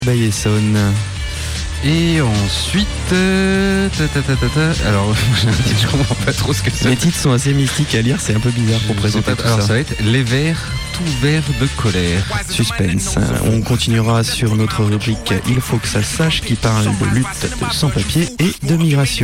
Bayesson. Et ensuite, alors je comprends pas trop ce que c'est. Les titres sont assez mystiques à lire, c'est un peu bizarre pour présenter tout alors ça. ça va être Les vers tout verts de colère. Suspense. On continuera sur notre rubrique Il faut que ça sache qui parle de lutte sans papier et de migration.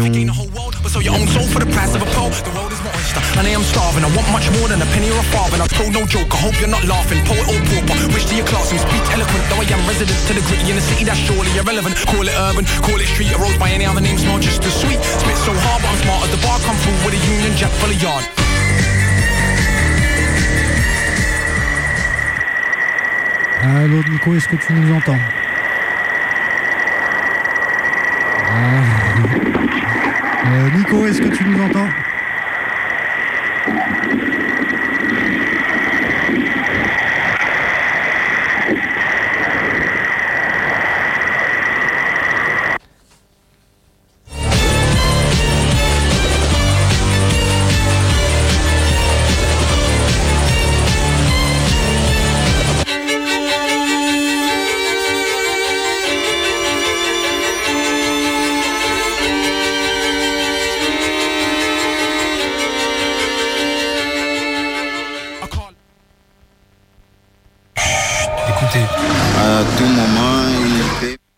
And I am starving, I want much more than a penny or a farthing. I told no joke, I hope you're not laughing. Poet or pauper, wish to your class and speak eloquent. Though I am resident to the gritty in a city that's surely irrelevant. Call it urban, call it street, arose by any other name, smell just as sweet. Spit so hard but I'm smart as the bar come through with a Union Jack full of yard. Allô Nico, est-ce que tu nous entends? Nico, est-ce que tu nous entends? À tout moment, il fait...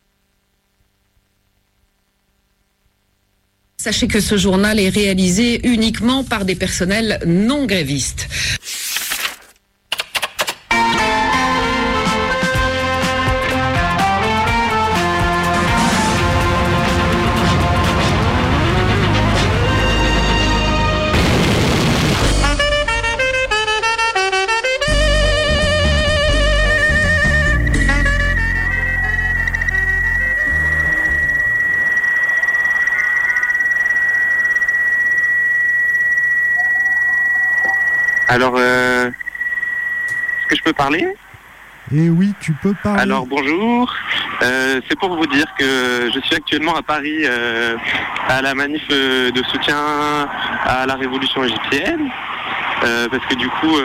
Sachez que ce journal est réalisé uniquement par des personnels non grévistes. Alors, est-ce que je peux parler? Eh oui, tu peux parler. Alors, bonjour. C'est pour vous dire que je suis actuellement à Paris à la manif de soutien à la révolution égyptienne. Parce que du coup,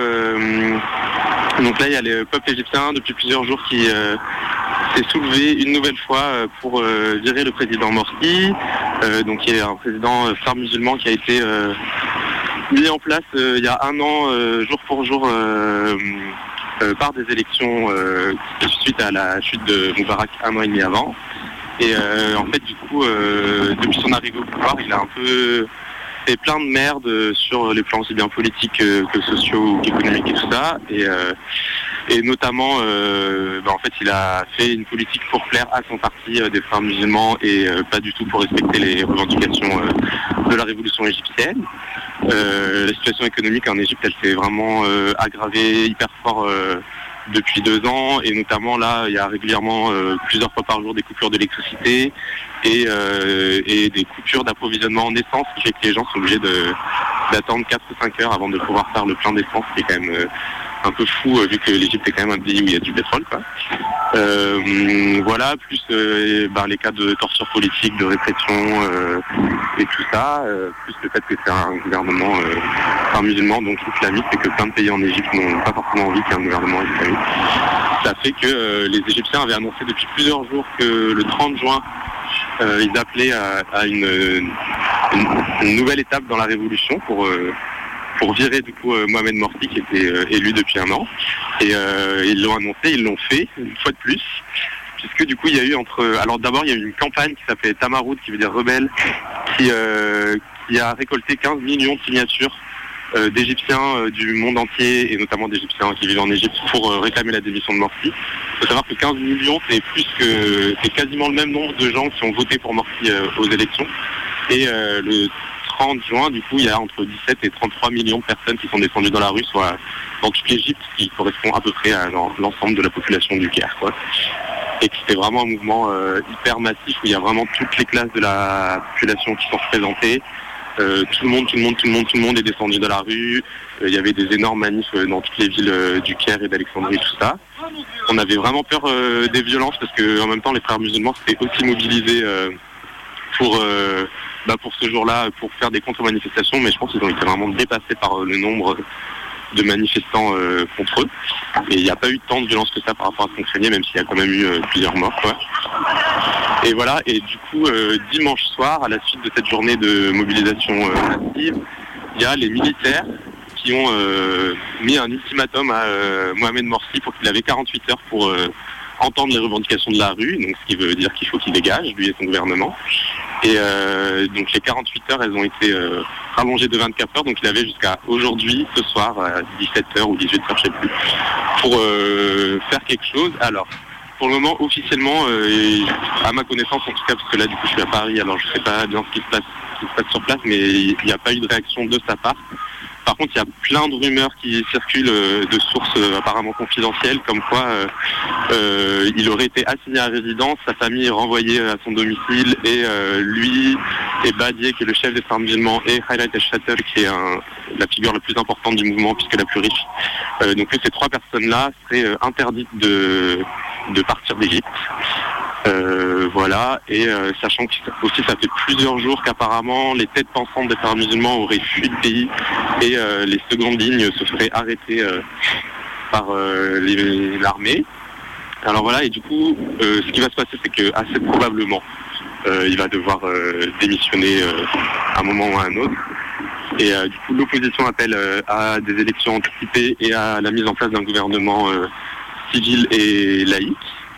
donc là, il y a le peuple égyptien depuis plusieurs jours qui s'est soulevé une nouvelle fois pour virer le président Morsi. Donc, il y a un président phare musulman qui a été... mis en place il y a un an, jour pour jour, par des élections suite à la chute de Moubarak un an et demi avant. Et en fait, du coup, depuis son arrivée au pouvoir, il a un peu fait plein de merde sur les plans aussi bien politiques que sociaux ou qu'économiques et tout ça. Et notamment, en fait, il a fait une politique pour plaire à son parti des frères musulmans et pas du tout pour respecter les revendications de la révolution égyptienne. La situation économique en Égypte, elle s'est vraiment aggravée hyper fort depuis 2 ans, et notamment là, il y a régulièrement plusieurs fois par jour des coupures d'électricité et des coupures d'approvisionnement en essence, ce qui fait que les gens sont obligés d'attendre 4 ou 5 heures avant de pouvoir faire le plein d'essence, ce qui est quand même un peu fou vu que l'Égypte est quand même un pays où il y a du pétrole, quoi. Voilà, plus les cas de torture politique, de répression et tout ça, plus le fait que c'est un gouvernement musulman, donc islamiste, et que plein de pays en Égypte n'ont pas forcément envie qu'il y ait un gouvernement islamiste. Ça fait que les Égyptiens avaient annoncé depuis plusieurs jours que le 30 juin, ils appelaient à une nouvelle étape dans la révolution pour virer du coup Mohamed Morsi, qui était élu depuis 1 an. Et ils l'ont annoncé, ils l'ont fait une fois de plus, puisque du coup il y a eu alors d'abord il y a eu une campagne qui s'appelait Tamaroud, qui veut dire rebelle, qui a récolté 15 millions de signatures d'Égyptiens du monde entier, et notamment d'Égyptiens qui vivent en Égypte, pour réclamer la démission de Morsi. Il faut savoir que 15 millions, c'est quasiment le même nombre de gens qui ont voté pour Morsi aux élections. Et le 30 juin, du coup, il y a entre 17 et 33 millions de personnes qui sont descendues dans la rue, soit dans toute l'Égypte, qui correspond à peu près à l'ensemble de la population du Caire, quoi. Et que c'était vraiment un mouvement hyper massif, où il y a vraiment toutes les classes de la population qui sont représentées. Tout le monde est descendu dans la rue. Il y avait des énormes manifs dans toutes les villes du Caire et d'Alexandrie, tout ça. On avait vraiment peur des violences, parce que en même temps les frères musulmans s'étaient aussi mobilisés pour ce jour-là, pour faire des contre-manifestations, mais je pense qu'ils ont été vraiment dépassés par le nombre de manifestants contre eux. Et il n'y a pas eu tant de violence que ça par rapport à ce qu'on craignait, même s'il y a quand même eu plusieurs morts, quoi. Et voilà, et du coup, dimanche soir, à la suite de cette journée de mobilisation massive, il y a les militaires qui ont mis un ultimatum à Mohamed Morsi pour qu'il avait 48 heures pour entendre les revendications de la rue, donc ce qui veut dire qu'il faut qu'il dégage, lui et son gouvernement. Et donc les 48 heures, elles ont été rallongées de 24 heures, donc il avait jusqu'à aujourd'hui, ce soir, à 17h ou 18h, je sais plus, pour faire quelque chose. Alors, pour le moment, officiellement, à ma connaissance en tout cas, parce que là du coup je suis à Paris, alors je ne sais pas bien ce qui se passe sur place, mais il n'y a pas eu de réaction de sa part. Par contre, il y a plein de rumeurs qui circulent de sources apparemment confidentielles, comme quoi il aurait été assigné à résidence, sa famille est renvoyée à son domicile, et lui et Badié, qui est le chef des frères musulmans, et Khayrat el-Shatter, qui est la figure la plus importante du mouvement, puisque la plus riche. Donc ces trois personnes-là seraient interdites de partir d'Égypte. Voilà, et sachant que aussi ça fait plusieurs jours qu'apparemment les têtes pensantes des frères musulmans auraient fui le pays et les secondes lignes se feraient arrêter par l'armée. Alors voilà, et du coup, ce qui va se passer, c'est que assez probablement, il va devoir démissionner à un moment ou à un autre. Et du coup, l'opposition appelle à des élections anticipées et à la mise en place d'un gouvernement civil et laïque.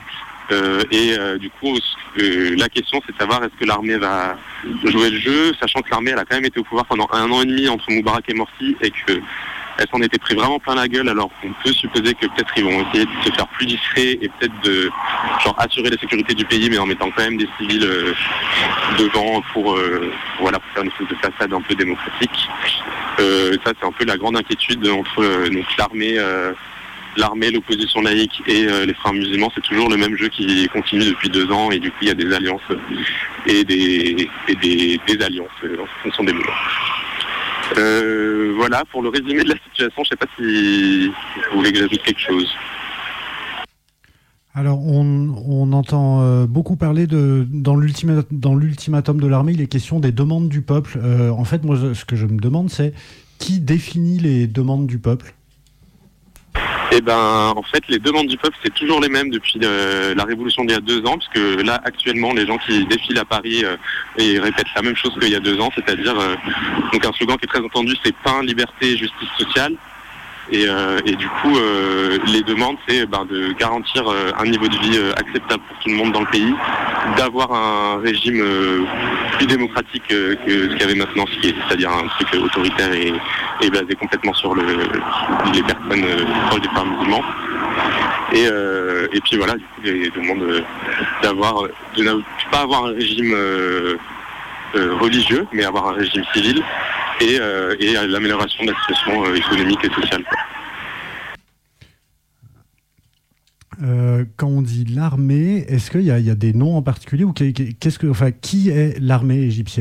Du coup, la question, c'est de savoir est-ce que l'armée va jouer le jeu, sachant que l'armée elle a quand même été au pouvoir pendant 1 an et demi entre Moubarak et Morsi, et qu'elle s'en était pris vraiment plein la gueule, alors qu'on peut supposer que peut-être ils vont essayer de se faire plus discrets et peut-être de assurer la sécurité du pays, mais en mettant quand même des civils devant pour faire une espèce de façade un peu démocratique. Ça, c'est un peu la grande inquiétude entre donc l'armée, l'opposition laïque et les frères musulmans. C'est toujours le même jeu qui continue depuis 2 ans, et du coup il y a des alliances et des alliances en fonction des moments. Voilà pour le résumé de la situation. Je ne sais pas si vous voulez que j'ajoute quelque chose. Alors, on entend beaucoup parler dans l'ultimatum de l'armée, il est question des demandes du peuple. En fait, moi, ce que je me demande, c'est qui définit les demandes du peuple ? Eh ben, en fait, les demandes du peuple, c'est toujours les mêmes depuis la révolution d'il y a 2 ans, parce que là, actuellement, les gens qui défilent à Paris et répètent la même chose qu'il y a 2 ans, c'est-à-dire donc un slogan qui est très entendu, c'est pain, liberté, justice sociale. Et du coup, les demandes, c'est de garantir un niveau de vie acceptable pour tout le monde dans le pays, d'avoir un régime plus démocratique que ce qu'il y avait maintenant, c'est-à-dire un truc autoritaire et basé complètement sur les personnes proches des frères musulmans. Et puis voilà, du coup, les demandes de ne pas avoir un régime religieux, mais avoir un régime civil, et l'amélioration de la situation économique et sociale. Quand on dit l'armée, est-ce qu'il y a des noms en particulier, ou qui est l'armée égyptienne ?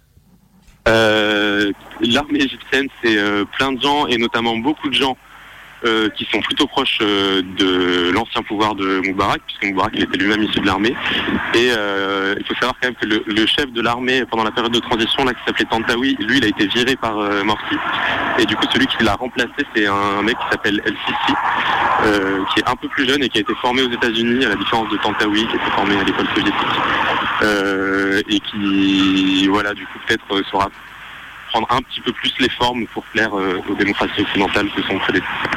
L'armée égyptienne, c'est plein de gens, et notamment beaucoup de gens qui sont plutôt proches de l'ancien pouvoir de Moubarak, puisque Moubarak il était lui-même issu de l'armée. Et il faut savoir quand même que le chef de l'armée pendant la période de transition, là, qui s'appelait Tantawi, lui il a été viré par Morsi. Et du coup celui qui l'a remplacé, c'est un mec qui s'appelle El-Sisi, qui est un peu plus jeune et qui a été formé aux États-Unis, à la différence de Tantawi qui a été formé à l'école soviétique. Et qui, voilà, du coup peut-être saura prendre un petit peu plus les formes pour plaire aux démocraties occidentales que son prédécesseur.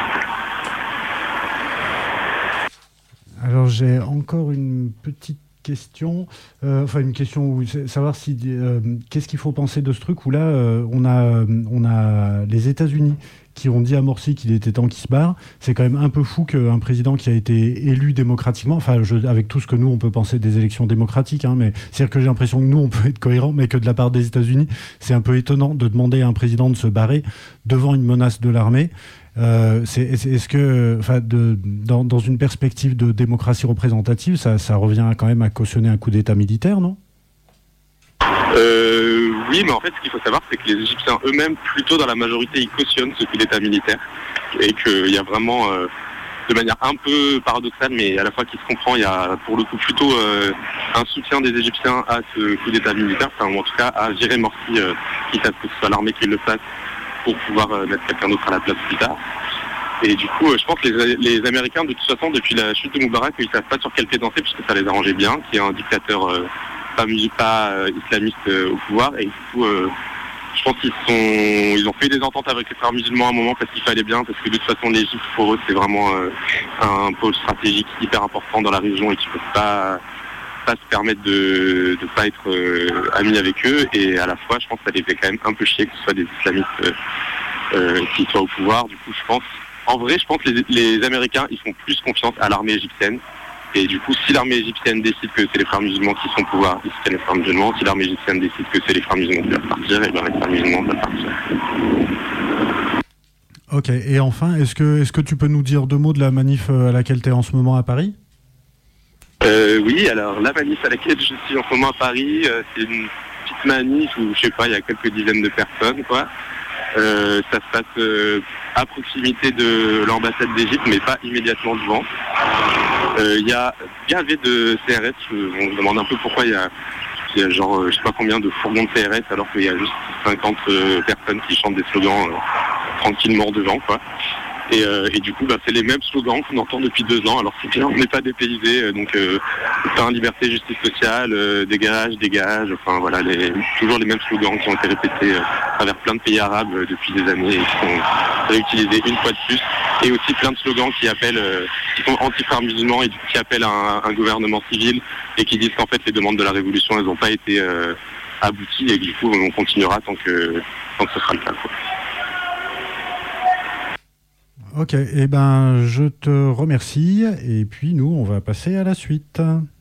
Alors j'ai encore une petite question, savoir si qu'est-ce qu'il faut penser de ce truc où là on a les États-Unis qui ont dit à Morsi qu'il était temps qu'il se barre. C'est quand même un peu fou qu'un président qui a été élu démocratiquement, avec tout ce que nous on peut penser des élections démocratiques, mais c'est-à-dire que j'ai l'impression que nous on peut être cohérent, mais que de la part des États-Unis, c'est un peu étonnant de demander à un président de se barrer devant une menace de l'armée. Est-ce que, dans une perspective de démocratie représentative, ça revient quand même à cautionner un coup d'État militaire, non ? Oui, mais en fait, ce qu'il faut savoir, c'est que les Égyptiens eux-mêmes, plutôt dans la majorité, ils cautionnent ce coup d'État militaire, et qu'il y a vraiment, de manière un peu paradoxale, mais à la fois qui se comprend, il y a pour le coup plutôt un soutien des Égyptiens à ce coup d'État militaire, ou en tout cas à virer Morsi, quitte à ce que ce soit l'armée qui le fasse, pour pouvoir mettre quelqu'un d'autre à la place plus tard. Et du coup, je pense que les Américains, de toute façon, depuis la chute de Moubarak, ils ne savent pas sur quel pied danser, puisque ça les arrangeait bien, qu'il y ait un dictateur pas islamiste au pouvoir. Et du coup, je pense qu'ils ont fait des ententes avec les frères musulmans à un moment parce qu'il fallait bien, parce que de toute façon, l'Égypte, pour eux, c'est vraiment un pôle stratégique hyper important dans la région et qu'ils ne peuvent pas se permettre de ne pas être amis avec eux. Et à la fois, je pense que ça les fait quand même un peu chier que ce soit des islamistes qui soient au pouvoir. Du coup, je pense que les Américains, ils font plus confiance à l'armée égyptienne. Et du coup, si l'armée égyptienne décide que c'est les frères musulmans qui sont au pouvoir, ils soutiennent les frères musulmans. Si l'armée égyptienne décide que c'est les frères musulmans qui doivent partir, et bien les frères musulmans doivent partir. Ok, et enfin, est-ce que tu peux nous dire 2 mots de la manif à laquelle tu es en ce moment à Paris ? Oui, alors la manif à laquelle je suis en ce moment à Paris, c'est une petite manif où, je sais pas, il y a quelques dizaines de personnes, quoi. Ça se passe à proximité de l'ambassade d'Égypte, mais pas immédiatement devant. Il y a gavé de CRS, on se demande un peu pourquoi il y a genre, je sais pas combien de fourgons de CRS, alors qu'il y a juste 50 personnes qui chantent des slogans tranquillement devant, quoi. Et du coup, c'est les mêmes slogans qu'on entend depuis 2 ans. Alors c'est bien, on n'est pas dépaysés, donc pain, liberté, justice sociale, dégage, enfin voilà, toujours les mêmes slogans qui ont été répétés à travers plein de pays arabes depuis des années et qui sont réutilisés une fois de plus. Et aussi plein de slogans qui sont anti-frères musulmans et qui appellent à un gouvernement civil et qui disent qu'en fait les demandes de la révolution, elles n'ont pas été abouties et que du coup on continuera tant que ce sera le cas, quoi. Ok, eh ben je te remercie et puis nous on va passer à la suite.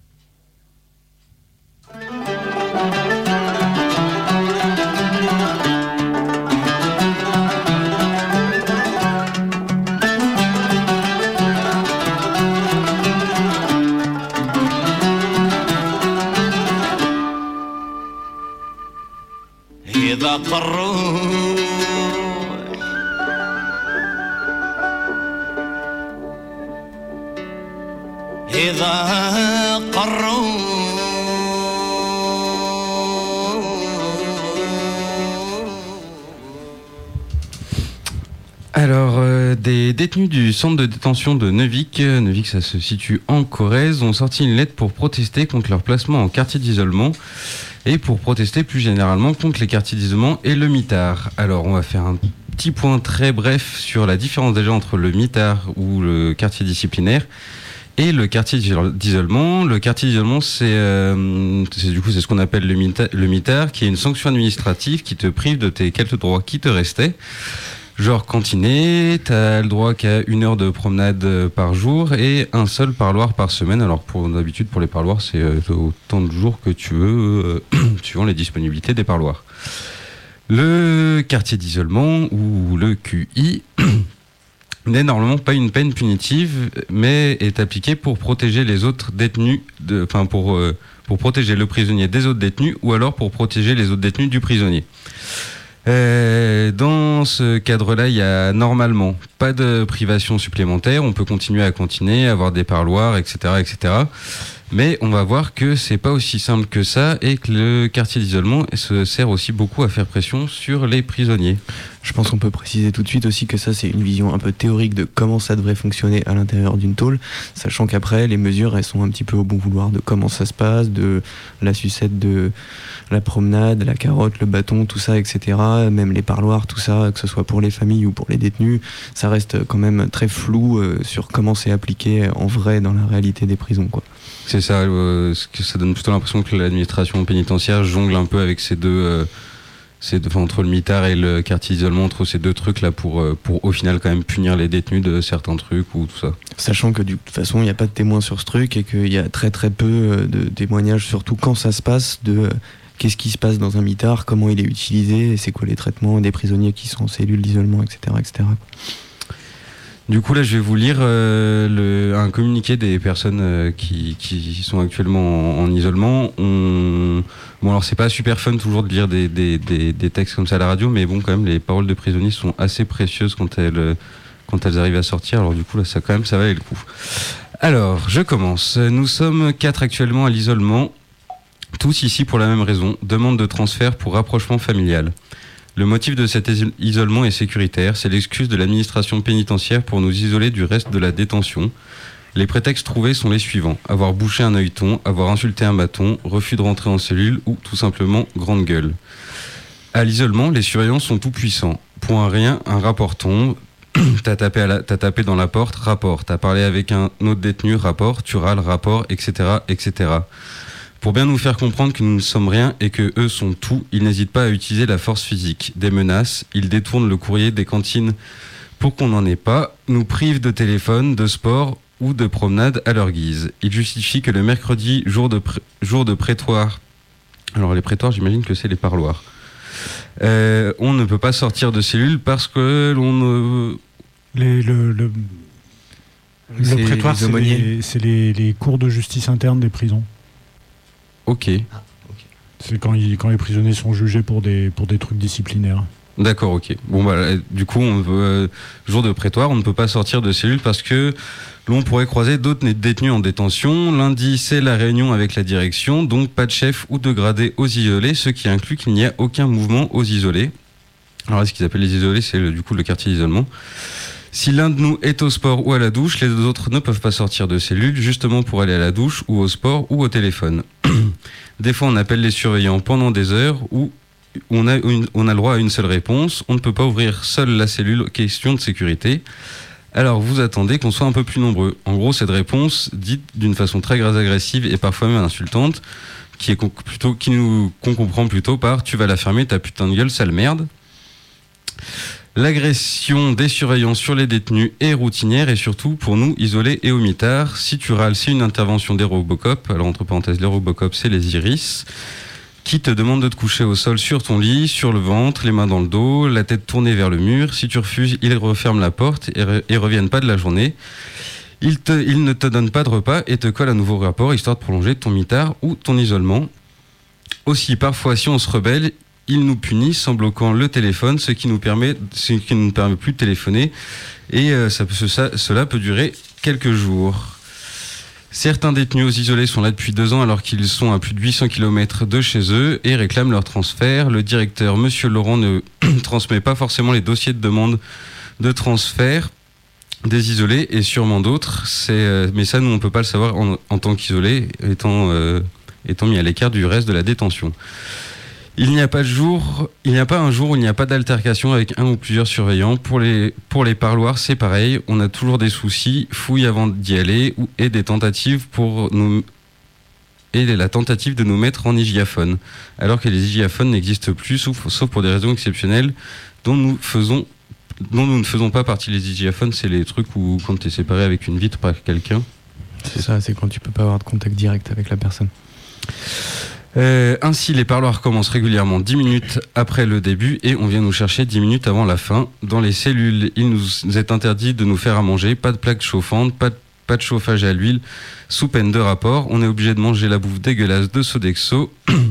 Alors, des détenus du centre de détention de Neuvic, ça se situe en Corrèze, ont sorti une lettre pour protester contre leur placement en quartier d'isolement et pour protester plus généralement contre les quartiers d'isolement et le mitard. Alors, on va faire un petit point très bref sur la différence déjà entre le mitard ou le quartier disciplinaire et le quartier d'isolement. Le quartier d'isolement, c'est ce qu'on appelle le mitard, qui est une sanction administrative qui te prive de tes quelques droits qui te restaient. Genre cantiner, t'as le droit qu'à 1 heure de promenade par jour et un seul parloir par semaine. Alors d'habitude pour les parloirs, c'est autant de jours que tu veux, suivant les disponibilités des parloirs. Le quartier d'isolement ou le QI n'est normalement pas une peine punitive, mais est appliquée pour protéger les autres détenus, pour protéger le prisonnier des autres détenus ou alors pour protéger les autres détenus du prisonnier. Dans ce cadre-là, il y a normalement pas de privation supplémentaire. On peut continuer à cantiner, avoir des parloirs, etc., etc. Mais on va voir que c'est pas aussi simple que ça et que le quartier d'isolement se sert aussi beaucoup à faire pression sur les prisonniers. Je pense qu'on peut préciser tout de suite aussi que ça, c'est une vision un peu théorique de comment ça devrait fonctionner à l'intérieur d'une tôle, sachant qu'après, les mesures, elles sont un petit peu au bon vouloir de comment ça se passe, de la sucette, de la promenade, la carotte, le bâton, tout ça, etc. Même les parloirs, tout ça, que ce soit pour les familles ou pour les détenus, ça reste quand même très flou sur comment c'est appliqué en vrai dans la réalité des prisons, quoi. C'est ça, ça donne plutôt l'impression que l'administration pénitentiaire jongle un peu avec ces deux, entre le mitard et le quartier d'isolement, entre ces deux trucs là pour au final quand même punir les détenus de certains trucs ou tout ça. Sachant que de toute façon il n'y a pas de témoins sur ce truc et qu'il y a très très peu de témoignages, surtout quand ça se passe, de qu'est-ce qui se passe dans un mitard, comment il est utilisé, c'est quoi les traitements des prisonniers qui sont en cellule d'isolement, etc., etc. Du coup, là, je vais vous lire un communiqué des personnes qui sont actuellement en isolement. Bon, alors, c'est pas super fun toujours de lire des textes comme ça à la radio, mais bon, quand même, les paroles de prisonniers sont assez précieuses quand elles arrivent à sortir. Alors, du coup, là, ça valait le coup. Alors, je commence. Nous sommes 4 actuellement à l'isolement, tous ici pour la même raison, demande de transfert pour rapprochement familial. Le motif de cet isolement est sécuritaire, c'est l'excuse de l'administration pénitentiaire pour nous isoler du reste de la détention. Les prétextes trouvés sont les suivants: avoir bouché un œilleton, avoir insulté un bâton, refus de rentrer en cellule ou tout simplement grande gueule. À l'isolement, les surveillants sont tout puissants. Pour un rien, un rapport tombe. T'as tapé dans la porte, rapport. T'as parlé avec un autre détenu, rapport. Tu râles, rapport, etc., etc. Pour bien nous faire comprendre que nous ne sommes rien et que eux sont tout, ils n'hésitent pas à utiliser la force physique, des menaces, ils détournent le courrier des cantines pour qu'on n'en ait pas, nous privent de téléphone, de sport ou de promenade à leur guise. Ils justifient que le mercredi, jour de prétoire, alors les prétoires j'imagine que c'est les parloirs, on ne peut pas sortir de cellule parce que l'on ne... Le prétoire, c'est les cours de justice interne des prisons. Ok. C'est quand les prisonniers sont jugés pour des trucs disciplinaires. D'accord, ok. Bon, bah, du coup, jour de prétoire, on ne peut pas sortir de cellule parce que l'on pourrait croiser d'autres détenus en détention. Lundi, c'est la réunion avec la direction, donc pas de chef ou de gradé aux isolés, ce qui inclut qu'il n'y a aucun mouvement aux isolés. Alors, ce qu'ils appellent les isolés, c'est du coup le quartier d'isolement. Si l'un de nous est au sport ou à la douche, les deux autres ne peuvent pas sortir de cellule, justement pour aller à la douche ou au sport ou au téléphone. Des fois, on appelle les surveillants pendant des heures où on a le droit à une seule réponse. On ne peut pas ouvrir seule la cellule, question de sécurité. Alors, vous attendez qu'on soit un peu plus nombreux. En gros, cette réponse, dite d'une façon très agressive et parfois même insultante, qu'on comprend plutôt par « tu vas la fermer, ta putain de gueule, sale merde ». L'agression des surveillants sur les détenus est routinière et surtout pour nous isolés et au mitard. Si tu râles, c'est une intervention des Robocop. Alors entre parenthèses, les Robocop, c'est les Iris, qui te demandent de te coucher au sol sur ton lit, sur le ventre, les mains dans le dos, la tête tournée vers le mur. Si tu refuses, ils referment la porte et reviennent pas de la journée. Ils ne te donnent pas de repas et te collent un nouveau rapport histoire de prolonger ton mitard ou ton isolement. Aussi, parfois, si on se rebelle, ils nous punissent en bloquant le téléphone, ce qui ne nous permet plus de téléphoner. Et cela peut durer quelques jours. Certains détenus aux isolés sont là depuis 2 ans alors qu'ils sont à plus de 800 km de chez eux et réclament leur transfert. Le directeur, Monsieur Laurent, ne transmet pas forcément les dossiers de demande de transfert des isolés et sûrement d'autres. Mais ça, nous, on ne peut pas le savoir en tant qu'isolés, étant mis à l'écart du reste de la détention. Il n'y a pas un jour où il n'y a pas d'altercation avec un ou plusieurs surveillants. Pour les parloirs, c'est pareil. On a toujours des soucis, fouilles avant d'y aller et la tentative de nous mettre en hygiaphone. Alors que les hygiaphones n'existent plus, sauf pour des raisons exceptionnelles dont nous ne faisons pas partie. Les hygiaphones, c'est les trucs où quand tu es séparé avec une vitre par quelqu'un. C'est ça, c'est quand tu peux pas avoir de contact direct avec la personne. Ainsi, les parloirs commencent régulièrement 10 minutes après le début et on vient nous chercher 10 minutes avant la fin. Dans les cellules, il nous est interdit de nous faire à manger, pas de plaque chauffante, pas de chauffage à l'huile, sous peine de rapport. On est obligé de manger la bouffe dégueulasse de Sodexo.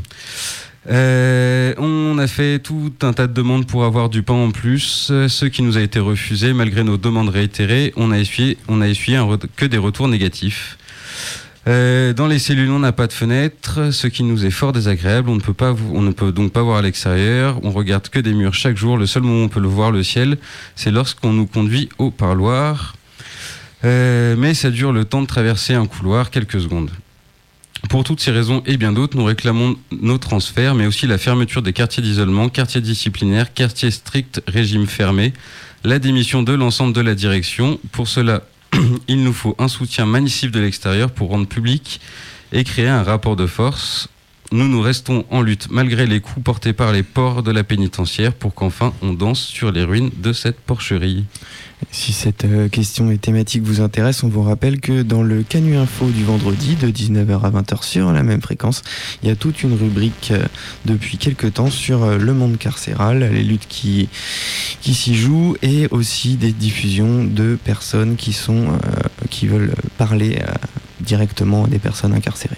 On a fait tout un tas de demandes pour avoir du pain en plus, ce qui nous a été refusé malgré nos demandes réitérées. On a essuyé que des retours négatifs. Dans les cellules, on n'a pas de fenêtre, ce qui nous est fort désagréable. On ne peut donc pas voir à l'extérieur. On regarde que des murs chaque jour. Le seul moment où on peut voir le ciel, c'est lorsqu'on nous conduit au parloir. Mais ça dure le temps de traverser un couloir, quelques secondes. Pour toutes ces raisons et bien d'autres, nous réclamons nos transferts, mais aussi la fermeture des quartiers d'isolement, quartiers disciplinaires, quartiers stricts, régime fermé, la démission de l'ensemble de la direction. Pour cela, il nous faut un soutien massif de l'extérieur pour rendre public et créer un rapport de force. Nous restons en lutte malgré les coups portés par les porcs de la pénitentiaire pour qu'enfin on danse sur les ruines de cette porcherie. Si cette question et thématique vous intéresse, on vous rappelle que dans le Canu Info du vendredi de 19h à 20h sur la même fréquence, il y a toute une rubrique depuis quelques temps sur le monde carcéral, les luttes qui s'y jouent et aussi des diffusions de personnes qui veulent parler directement à des personnes incarcérées.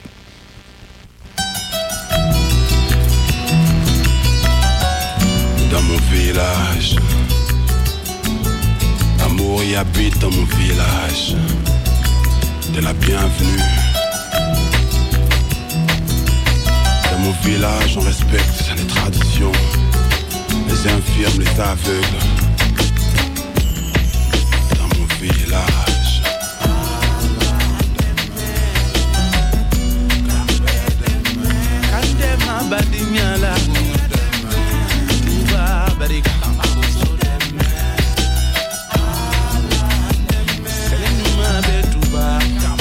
Dans mon village, l'amour y habite dans mon village. T'es la bienvenue. Dans mon village, on respecte les traditions, les les infirmes, les aveugles. Dans mon village. Kandema badimiala. Tuba barika. Selenuma betuba.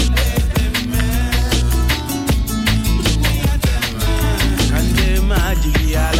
Kandema digiala.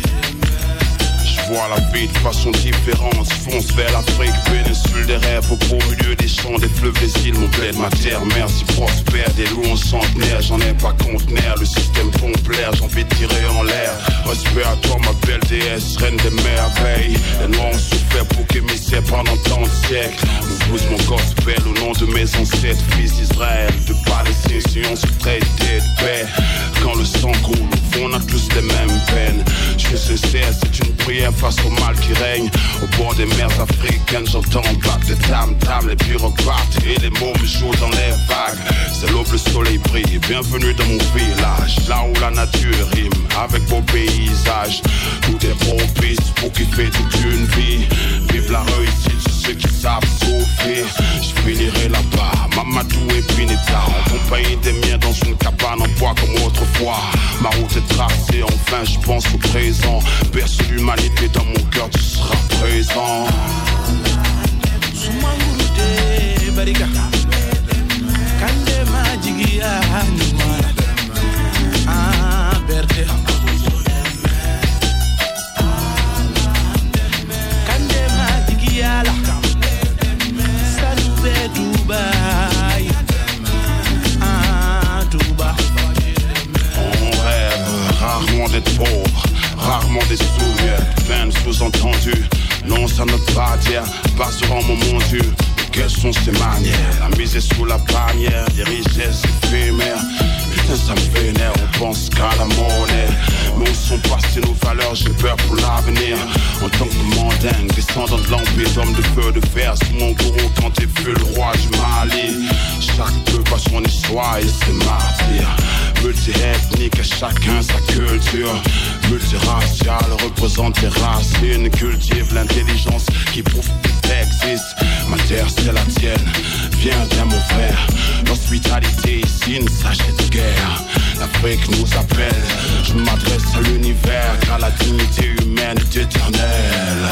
Je vois la vie de façon différente. Fonce vers l'Afrique, péninsule des rêves. Au beau milieu des champs, des fleuves, des îles. Mon bled, ma terre, mère si prospère. Des loups en centenaire, j'en ai pas contenir. Le système pompe l'air, j'ai envie de tirer en l'air. Respect à toi, ma belle déesse, reine des merveilles. Les noirs ont souffert pour qu'émissaire pendant tant de siècles. On pousse mon gospel au nom de mes ancêtres, fils d'Israël. De Palestine, si on se traitait de paix. Quand le sang coule, au fond, on a tous les mêmes peines. Je suis sincère, c'est une prière face au mal qui règne. Au bord des mers africaines, j'entends battre des tam-tam, les bureaucrates et les mots me jouent dans les vagues. C'est l'aube, le soleil brille, bienvenue dans mon village. Là où la nature rime, avec beaux paysages. Tout est propice pour kiffer toute une vie. Vive la réussite de ceux qui savent souffrir. Je finirai là-bas, Mamadou et Pineta. En compagnie des miens dans une cabane en bois comme autrefois. Ma route est tracée, enfin je pense au présent. Berce l'humanité dans mon cœur, tu seras présent. Sumangurute barika. Kandema digia numara. Ah berte. Kandema digia la. Salube Dubaï. Ah Dubaï. On rêve rarement d'être pauvre, rarement des souvenirs, peine sous-entendue. Non, ça ne veut pas dire, passeront mon Dieu. Quelles sont ces manières? La mise est sous la bannière, des richesses éphémères. Putain, ça me vénère, on pense qu'à la monnaie. Mais où sont passées nos valeurs? J'ai peur pour l'avenir. En tant que mandingue, descendant de l'empire, d'homme de feu, de fer. Sous mon gourou, quand t'es vu le roi du Mali. Chaque peuple a son histoire et ses martyrs. Multi-ethnique, chacun sa culture. Multiracial, représente les racines. Cultive l'intelligence qui prouve que t'existes. Ma terre c'est la tienne, viens mon frère. L'hospitalité ici ne s'achète de guerre. L'Afrique nous appelle, je m'adresse à l'univers. Car la dignité humaine est éternelle.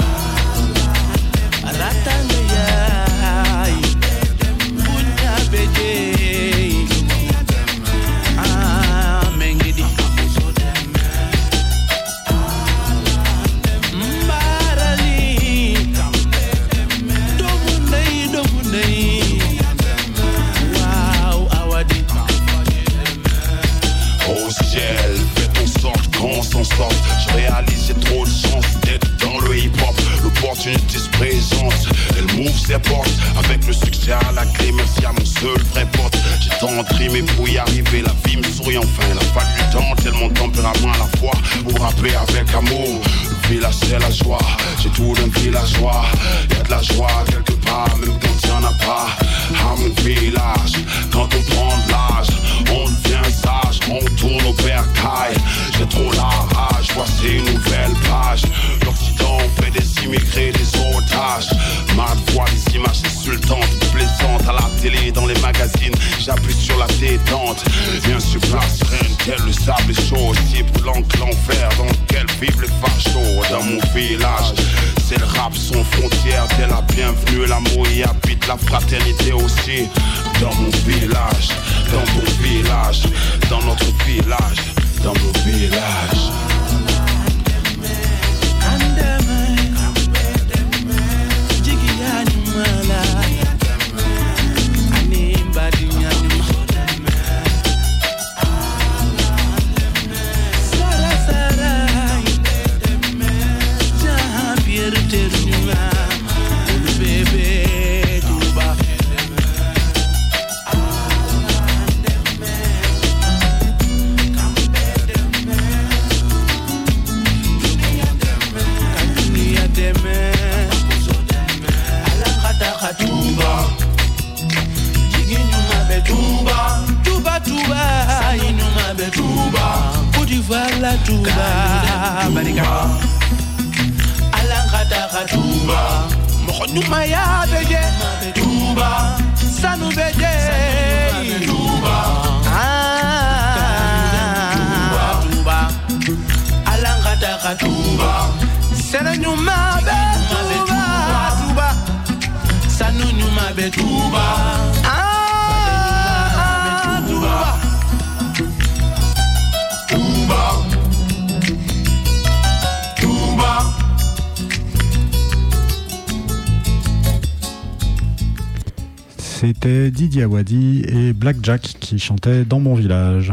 Je réalise j'ai trop de chance d'être dans le hip-hop. L'opportunité se présente, elle m'ouvre ses portes. Avec le succès à la clé, merci à mon seul vrai pote. J'ai tant trimé pour y arriver, la vie me sourit enfin. Il a fallu du temps, tellement de tempérament à la fois. Pour rapper avec amour, le village c'est la joie. J'ai tout d'un villageois, y'a de la joie quelque part, même quand y'en a pas. À mon village, quand on prend de l'âge, on devient sage, on tourne au bercail. J'ai trop la rage, voici une nouvelle page. L'Occident fait des immigrés, des otages. Ma voix, des images insultantes, plaisantes à la télé, dans les magazines. J'appuie sur la détente. Viens sur place, reine, tel le sable est chaud. Aussi pour l'encre l'enfer dans lequel vivent les fachos. Dans mon village, c'est le rap sans frontières. Dès la bienvenue et l'amour y habite, la fraternité aussi. Dans mon village, dans ton village, dans notre village, dans mon village. Alangata Tuba Mokhonuma ya beje Tuba Sanu beje Tuba Tuba Alangata Tuba Senanyuma be Tuba Sanu nyuma be Tuba Tuba C'était Didier Awadi et Black Jack qui chantaient Dans mon village.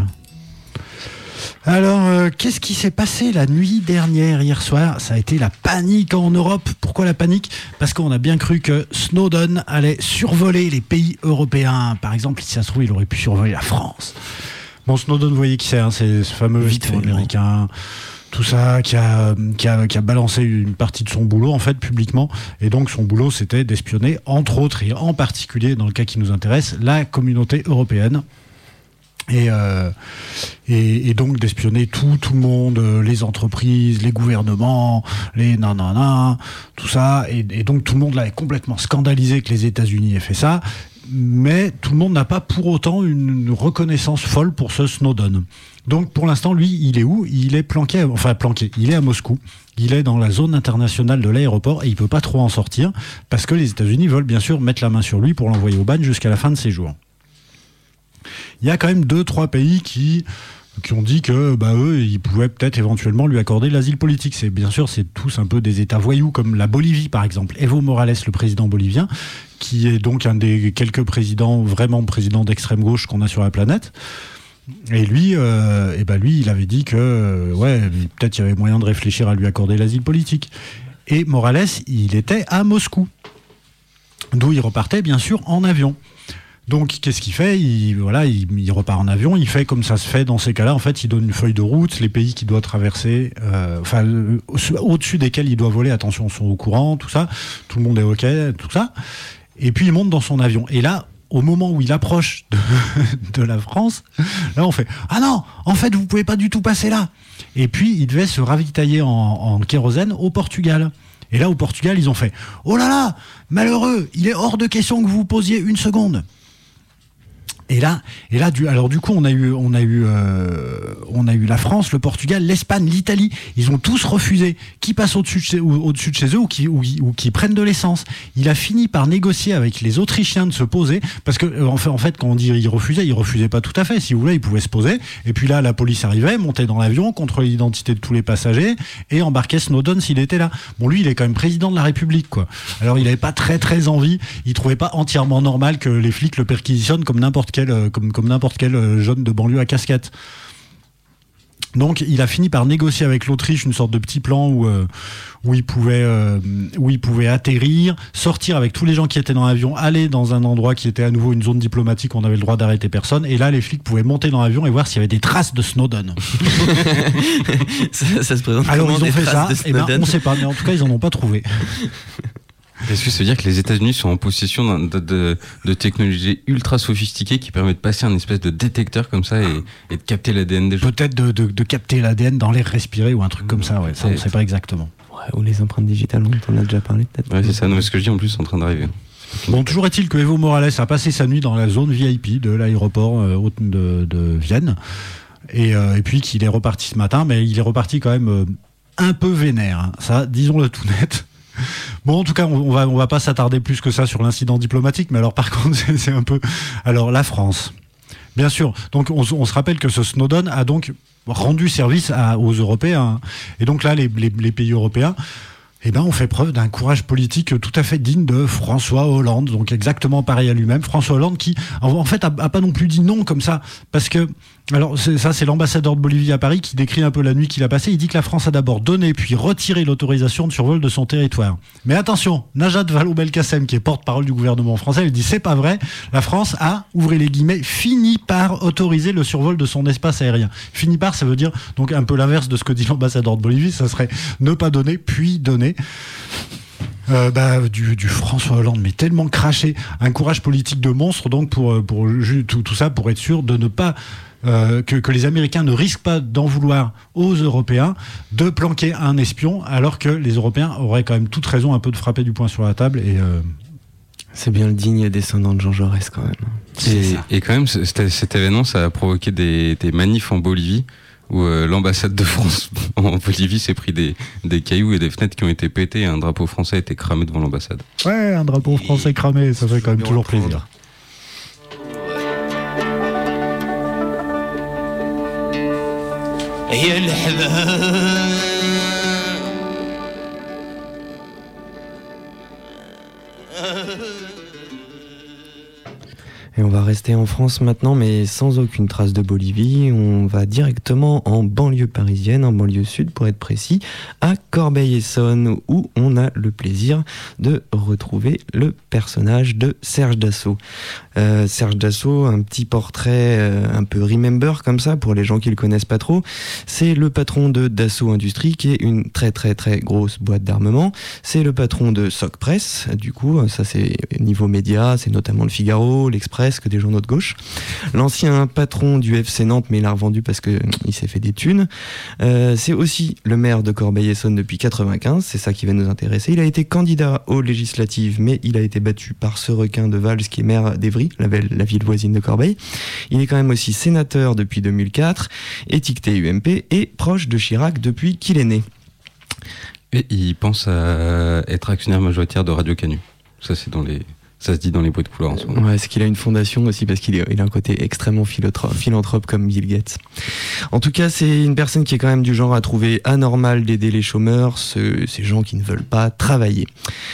Alors, qu'est-ce qui s'est passé la nuit dernière, hier soir ? Ça a été la panique en Europe. Pourquoi la panique ? Parce qu'on a bien cru que Snowden allait survoler les pays européens. Par exemple, si ça se trouve, il aurait pu survoler la France. Bon, Snowden, vous voyez qui c'est, hein, c'est ce fameux américain, tout ça, qui a balancé une partie de son boulot, en fait, publiquement. Et donc, son boulot, c'était d'espionner, entre autres, et en particulier, dans le cas qui nous intéresse, la communauté européenne. Et donc d'espionner tout le monde, les entreprises, les gouvernements, les nanana, tout ça. Et donc tout le monde là est complètement scandalisé que les États-Unis aient fait ça. Mais tout le monde n'a pas pour autant une reconnaissance folle pour ce Snowden. Donc pour l'instant, lui, il est où ? Il est planqué, il est à Moscou. Il est dans la zone internationale de l'aéroport et il peut pas trop en sortir parce que les États-Unis veulent bien sûr mettre la main sur lui pour l'envoyer au bagne jusqu'à la fin de ses jours. Il y a quand même 2-3 pays qui ont dit que eux, ils pouvaient peut-être éventuellement lui accorder l'asile politique. C'est bien sûr, c'est tous un peu des États voyous, comme la Bolivie par exemple. Evo Morales, le président bolivien, qui est donc un des quelques présidents d'extrême gauche qu'on a sur la planète. Et lui, il avait dit que peut-être il y avait moyen de réfléchir à lui accorder l'asile politique. Et Morales, il était à Moscou, d'où il repartait bien sûr en avion. Donc, qu'est-ce qu'il fait ? Il repart en avion. Il fait comme ça se fait dans ces cas-là. En fait, il donne une feuille de route. Les pays qu'il doit traverser, au-dessus desquels il doit voler, attention, sont au courant, tout ça. Tout le monde est OK, tout ça. Et puis, il monte dans son avion. Et là, au moment où il approche de la France, là, on fait « Ah non, en fait, vous pouvez pas du tout passer là !» Et puis, il devait se ravitailler en kérosène au Portugal. Et là, au Portugal, ils ont fait « Oh là là, malheureux, il est hors de question que vous vous posiez une seconde !» Et là, du coup, on a eu la France, le Portugal, l'Espagne, l'Italie. Ils ont tous refusé. Qui passe au-dessus de chez eux ou qui prennent de l'essence. Il a fini par négocier avec les Autrichiens de se poser, parce que en fait, quand on dit il refusait pas tout à fait. Si vous voulez, il pouvait se poser. Et puis là, la police arrivait, montait dans l'avion, contrôlait l'identité de tous les passagers et embarquait Snowden s'il était là. Bon, lui, il est quand même président de la République, quoi. Alors, il avait pas très très envie. Il trouvait pas entièrement normal que les flics le perquisitionnent comme n'importe quel jeune de banlieue à casquette. Donc il a fini par négocier avec l'Autriche une sorte de petit plan où il pouvait atterrir, sortir avec tous les gens qui étaient dans l'avion, aller dans un endroit qui était à nouveau une zone diplomatique où on avait le droit d'arrêter personne, et là les flics pouvaient monter dans l'avion et voir s'il y avait des traces de Snowden. ça se présente. Alors comment, ils ont fait ça, Snowden on sait pas, mais en tout cas ils en ont pas trouvé. Est-ce que ça veut dire que les États-Unis sont en possession de technologies ultra sophistiquées qui permettent de passer un espèce de détecteur comme ça et de capter l'ADN des gens ? Peut-être de capter l'ADN dans l'air respiré ou un truc comme ça, ouais. Ça on sait pas exactement. Ouais, ou les empreintes digitales, on en a déjà parlé peut-être. Ouais, c'est ça, non, ce que je dis en plus, c'est en train d'arriver. Bon, toujours est-il que Evo Morales a passé sa nuit dans la zone VIP de l'aéroport de Vienne et puis qu'il est reparti ce matin, mais il est reparti quand même un peu vénère, hein. Ça, disons-le tout net. Bon, en tout cas, on va pas s'attarder plus que ça sur l'incident diplomatique, mais alors par contre, c'est un peu... Alors, la France, bien sûr. Donc, on se rappelle que ce Snowden a donc rendu service aux Européens. Et donc là, les pays européens, on fait preuve d'un courage politique tout à fait digne de François Hollande. Donc, exactement pareil à lui-même. François Hollande qui, en fait, a pas non plus dit non comme ça. Parce que... Alors c'est l'ambassadeur de Bolivie à Paris qui décrit un peu la nuit qu'il a passée. Il dit que la France a d'abord donné puis retiré l'autorisation de survol de son territoire. Mais attention, Najat Vallaud-Belkacem, qui est porte-parole du gouvernement français, elle dit c'est pas vrai. La France a, ouvrez les guillemets, fini par autoriser le survol de son espace aérien. Fini par, ça veut dire donc un peu l'inverse de ce que dit l'ambassadeur de Bolivie. Ça serait ne pas donner puis donner. Du François Hollande, mais tellement craché, un courage politique de monstre, donc pour tout ça, pour être sûr de ne pas que les Américains ne risquent pas d'en vouloir aux Européens de planquer un espion, alors que les Européens auraient quand même toute raison un peu de frapper du poing sur la table. Et c'est bien le digne descendant de Jean Jaurès quand même. Et quand même, cet événement, ça a provoqué des manifs en Bolivie, où l'ambassade de France en Bolivie s'est pris des cailloux et des fenêtres qui ont été pétées, et un drapeau français a été cramé devant l'ambassade. Ouais, un drapeau français cramé, ça fait quand même toujours plaisir. Et on va rester en France maintenant, mais sans aucune trace de Bolivie. On va directement en banlieue parisienne, en banlieue sud pour être précis, à Corbeil-Essonnes, où on a le plaisir de retrouver le personnage de Serge Dassault. Serge Dassault, un petit portrait un peu remember comme ça, pour les gens qui le connaissent pas trop. C'est le patron de Dassault Industries, qui est une très très très grosse boîte d'armement. C'est le patron de Soc Press, du coup, ça c'est niveau média, c'est notamment le Figaro, l'Express, que des journaux de gauche. L'ancien patron du FC Nantes, mais il a revendu parce que il s'est fait des thunes. C'est aussi le maire de Corbeil-Essonnes depuis 95, c'est ça qui va nous intéresser. Il a été candidat aux législatives, mais il a été battu par ce requin de Valls qui est maire d'Évry, la ville voisine de Corbeil. Il est quand même aussi sénateur depuis 2004, étiqueté UMP et proche de Chirac depuis qu'il est né. Et il pense à être actionnaire majoritaire de Radio Canu. Ça, ça se dit dans les bruits de couloir en ce moment. Ouais, c'est qu'il a une fondation aussi parce qu'il a un côté extrêmement philanthrope comme Bill Gates. En tout cas, c'est une personne qui est quand même du genre à trouver anormal d'aider les chômeurs, ces gens qui ne veulent pas travailler.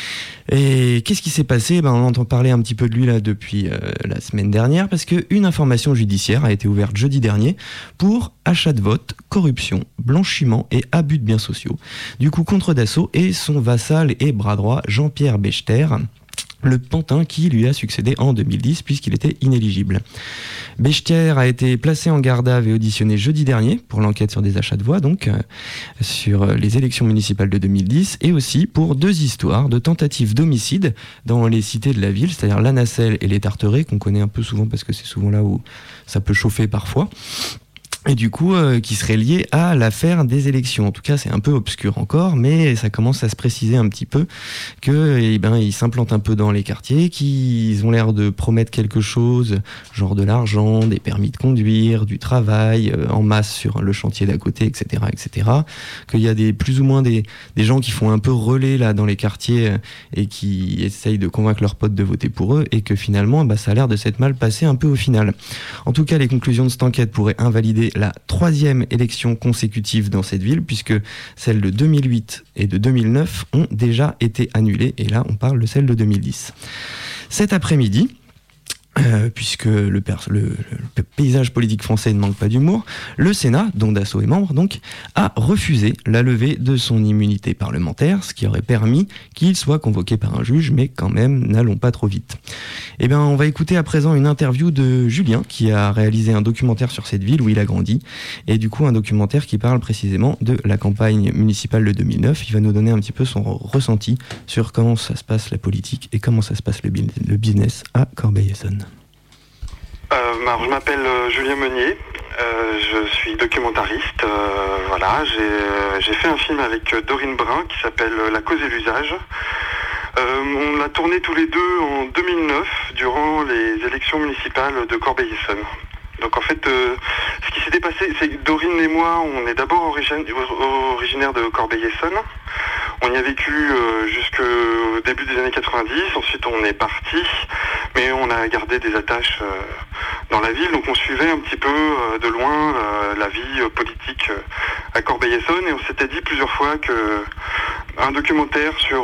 Et qu'est-ce qui s'est passé ? On entend parler un petit peu de lui là depuis la semaine dernière, parce qu'une information judiciaire a été ouverte jeudi dernier pour achat de vote, corruption, blanchiment et abus de biens sociaux. Du coup, contre Dassault et son vassal et bras droit Jean-Pierre Bechter, le pantin qui lui a succédé en 2010 puisqu'il était inéligible. Bechter a été placé en garde à vue et auditionné jeudi dernier pour l'enquête sur des achats de voix, donc sur les élections municipales de 2010, et aussi pour 2 histoires de tentatives d'homicide dans les cités de la ville, c'est-à-dire la Nacelle et les Tarterets, qu'on connaît un peu souvent parce que c'est souvent là où ça peut chauffer parfois. Et du coup, qui serait lié à l'affaire des élections. En tout cas, c'est un peu obscur encore, mais ça commence à se préciser un petit peu que, ils s'implantent un peu dans les quartiers, qu'ils ont l'air de promettre quelque chose, genre de l'argent, des permis de conduire, du travail en masse sur le chantier d'à côté, etc., etc. Qu'il y a plus ou moins des gens qui font un peu relais là dans les quartiers et qui essayent de convaincre leurs potes de voter pour eux, et que finalement, ça a l'air de s'être mal passé un peu au final. En tout cas, les conclusions de cette enquête pourraient invalider la 3e élection consécutive dans cette ville, puisque celles de 2008 et de 2009 ont déjà été annulées, et là on parle de celle de 2010. Cet après-midi, puisque le paysage politique français ne manque pas d'humour, le Sénat, dont Dassault est membre, donc, a refusé la levée de son immunité parlementaire, ce qui aurait permis qu'il soit convoqué par un juge, mais quand même, n'allons pas trop vite. On va écouter à présent une interview de Julien, qui a réalisé un documentaire sur cette ville où il a grandi, et du coup un documentaire qui parle précisément de la campagne municipale de 2009. Il va nous donner un petit peu son ressenti sur comment ça se passe la politique et comment ça se passe le business à Corbeil-Essonnes. Je m'appelle Julien Meunier, je suis documentariste. J'ai fait un film avec Dorine Brun qui s'appelle La cause et l'usage. On l'a tourné tous les deux en 2009 durant les élections municipales de Corbeil-Essonnes. Donc en fait, ce qui s'était passé, c'est que Dorine et moi, on est d'abord originaires de Corbeil-Essonnes. On y a vécu jusqu'au début des années 90, ensuite on est parti, mais on a gardé des attaches dans la ville, donc on suivait un petit peu de loin la vie politique à Corbeil-Essonnes, et on s'était dit plusieurs fois que un documentaire sur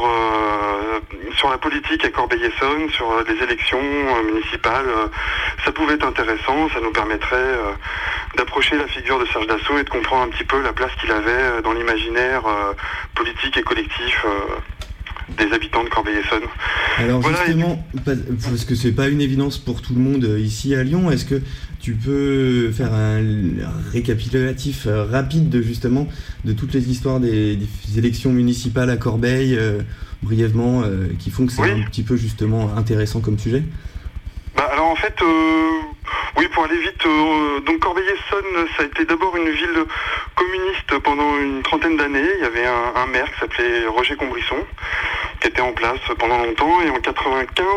la politique à Corbeil-Essonnes, sur les élections municipales, ça pouvait être intéressant, ça nous permettrait d'approcher la figure de Serge Dassault et de comprendre un petit peu la place qu'il avait dans l'imaginaire politique et collectif des habitants de Corbeil-Essonnes. Alors justement, parce que c'est pas une évidence pour tout le monde ici à Lyon, est-ce que tu peux faire un récapitulatif rapide de toutes les histoires des élections municipales à Corbeil, brièvement, qui font que c'est un petit peu justement intéressant comme sujet ? Alors en fait, Oui, pour aller vite, donc Corbeil-Essonnes, ça a été d'abord une ville communiste pendant une trentaine d'années. Il y avait un maire qui s'appelait Roger Combrisson, qui était en place pendant longtemps. Et en 95,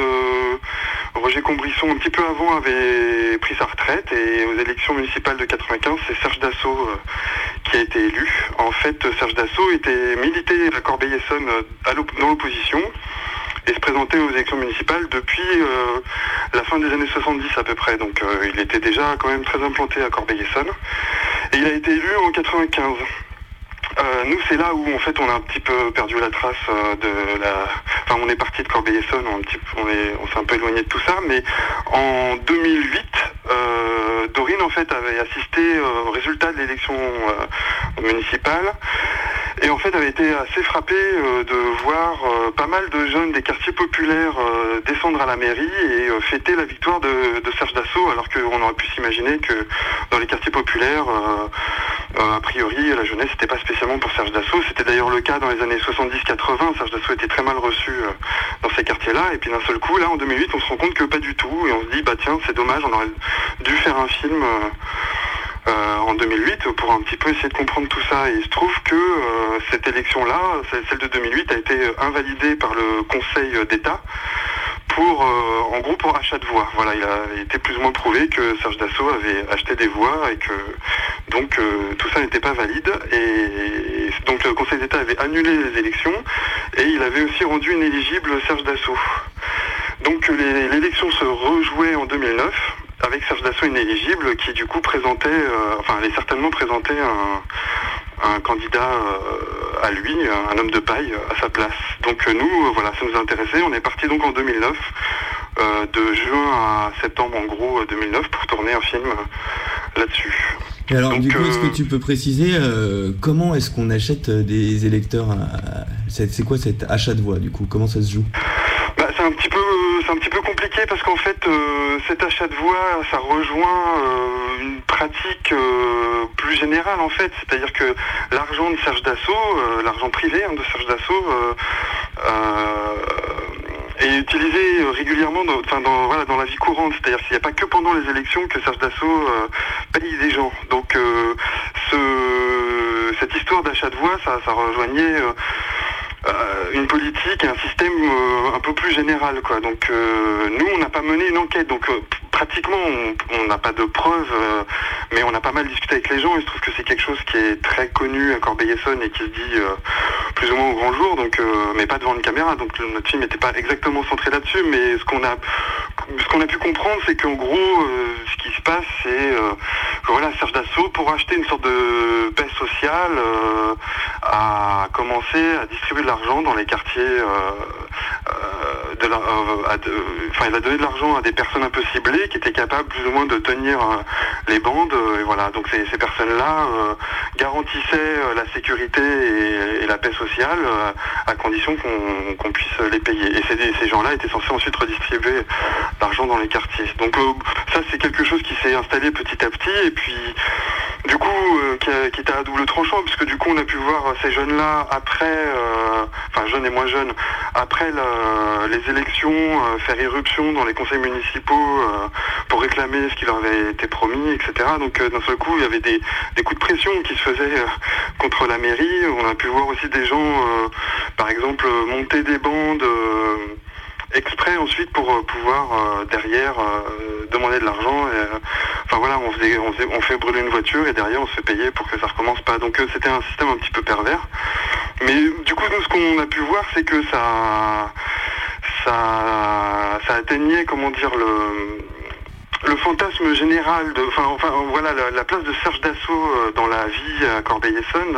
Roger Combrisson, un petit peu avant, avait pris sa retraite. Et aux élections municipales de 95, c'est Serge Dassault qui a été élu. En fait, Serge Dassault militait à Corbeil-Essonnes dans l'opposition et se présentait aux élections municipales depuis la fin des années 70 à peu près. Donc il était déjà quand même très implanté à Corbeil-Essonnes. Et il a été élu en 95. Nous, c'est là où en fait on a un petit peu perdu la trace Enfin, on est parti de Corbeil-Essonnes, on s'est un peu éloigné de tout ça, mais en 2008, Dorine en fait avait assisté au résultat de l'élection municipale. Et en fait, avait été assez frappée de voir pas mal de jeunes des quartiers populaires descendre à la mairie et fêter la victoire de Serge Dassault, alors qu'on aurait pu s'imaginer que dans les quartiers populaires, a priori, la jeunesse n'était pas spécialement pour Serge Dassault. C'était d'ailleurs le cas dans les années 70-80. Serge Dassault était très mal reçu dans ces quartiers-là. Et puis d'un seul coup, là, en 2008, on se rend compte que pas du tout. Et on se dit, bah tiens, c'est dommage, on aurait dû faire un film... en 2008 pour un petit peu essayer de comprendre tout ça. Et il se trouve que cette élection-là, celle de 2008, a été invalidée par le Conseil d'État en gros pour achat de voix. Voilà, il a été plus ou moins prouvé que Serge Dassault avait acheté des voix et que donc tout ça n'était pas valide. Et donc le Conseil d'État avait annulé les élections et il avait aussi rendu inéligible Serge Dassault. Donc l'élection se rejouait en 2009 avec Serge Dassault inéligible qui du coup allait certainement présenter un candidat à lui, un homme de paille à sa place. Donc nous, voilà, ça nous a intéressé. On est parti donc en 2009, de juin à septembre en gros 2009 pour tourner un film là-dessus. Et alors, donc, du coup, est-ce que tu peux préciser comment est-ce qu'on achète des électeurs c'est quoi cet achat de voix, du coup? Comment ça se joue? C'est un petit peu compliqué parce qu'en fait, cet achat de voix, ça rejoint une pratique plus générale en fait. C'est-à-dire que l'argent de Serge Dassault, l'argent privé de Serge Dassault, est utilisé régulièrement dans la vie courante. C'est-à-dire qu'il n'y a pas que pendant les élections que Serge Dassault paye des gens. Donc cette histoire d'achat de voix, ça rejoignait une politique et un système un peu plus général, quoi. Donc nous, on n'a pas mené une enquête, donc pratiquement on n'a pas de preuves, mais on a pas mal discuté avec les gens. Il se trouve que c'est quelque chose qui est très connu à Corbeil-Essonnes et qui se dit plus ou moins au grand jour, donc mais pas devant une caméra. Donc notre film n'était pas exactement centré là-dessus, mais ce qu'on a pu comprendre, c'est qu'en gros, ce qui se passe, c'est voilà, Serge Dassault, pour acheter une sorte de paix sociale, a commencé à distribuer de l'argent dans les quartiers. Il a donné de l'argent à des personnes un peu ciblées qui étaient capables plus ou moins de tenir les bandes. Et voilà, donc ces personnes-là garantissaient la sécurité et la paix sociale à condition qu'on puisse les payer. Et ces gens-là étaient censés ensuite redistribuer l'argent dans les quartiers. Donc ça, c'est quelque chose qui s'est installé petit à petit et puis du coup qui était à double tranchant, puisque du coup on a pu voir ces jeunes-là après, jeunes et moins jeunes, après les élections, faire irruption dans les conseils municipaux pour réclamer ce qui leur avait été promis, etc. Donc d'un seul coup il y avait des coups de pression qui se faisaient contre la mairie. On a pu voir aussi des gens, par exemple, monter des bandes exprès ensuite pour pouvoir derrière demander de l'argent. On fait brûler une voiture et derrière on se fait payer pour que ça recommence pas. Donc c'était un système un petit peu pervers. Mais du coup, nous, ce qu'on a pu voir, c'est que ça atteignait, comment dire, le fantasme général la place de Serge Dassault dans la vie à Corbeil-Essonnes,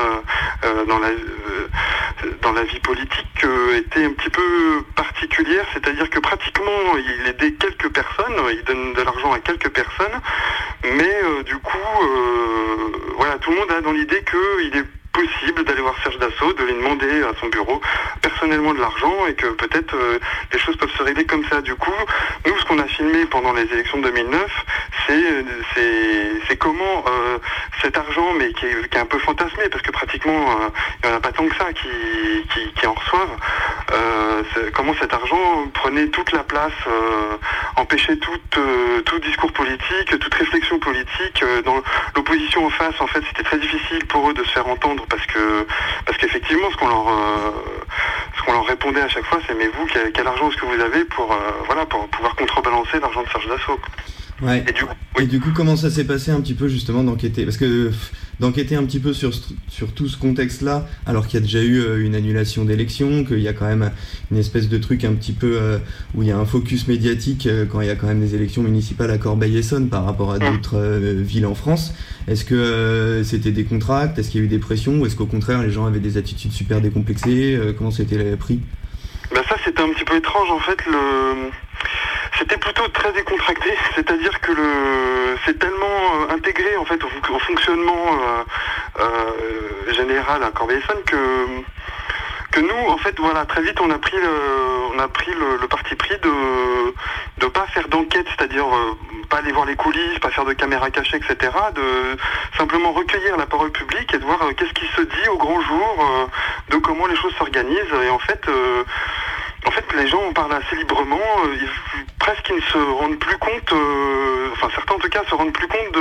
dans la vie politique, était un petit peu particulière, c'est-à-dire que pratiquement il aidait quelques personnes, il donne de l'argent à quelques personnes, mais du coup tout le monde a dans l'idée qu'il est possible d'aller voir Serge Dassault, de lui demander à son bureau personnellement de l'argent et que peut-être les choses peuvent se régler comme ça. Du coup, nous, ce qu'on a filmé pendant les élections de 2009, c'est comment cet argent, mais qui est un peu fantasmé, parce que pratiquement il n'y en a pas tant que ça qui en reçoivent, comment cet argent prenait toute la place, empêchait tout discours politique, toute réflexion politique. Dans l'opposition en face, en fait, c'était très difficile pour eux de se faire entendre, parce qu'effectivement, ce qu'on leur répondait à chaque fois, c'est mais vous, quel argent est-ce que vous avez pour pouvoir contrebalancer l'argent de Serge Dassault. Ouais. Et du coup, comment ça s'est passé un petit peu justement d'enquêter, parce que d'enquêter un petit peu sur tout ce contexte-là, alors qu'il y a déjà eu une annulation d'élection, qu'il y a quand même une espèce de truc un petit peu où il y a un focus médiatique quand il y a quand même des élections municipales à Corbeil-Essonnes par rapport à d'autres villes en France. Est-ce que c'était des contracts? Est-ce qu'il y a eu des pressions? Ou est-ce qu'au contraire les gens avaient des attitudes super décomplexées? Comment c'était pris? Ça c'était un petit peu étrange en fait. C'était plutôt très décontracté, c'est-à-dire que c'est tellement intégré en fait au fonctionnement général à Corbeil-Essonnes que nous, en fait, voilà, très vite on a pris le parti pris de pas faire d'enquête, c'est-à-dire pas aller voir les coulisses, pas faire de caméras cachées, etc., de simplement recueillir la parole publique et de voir qu'est-ce qui se dit au grand jour, de comment les choses s'organisent. Et en fait, les gens en parlent assez librement, presque ils ne se rendent plus compte, certains en tout cas se rendent plus compte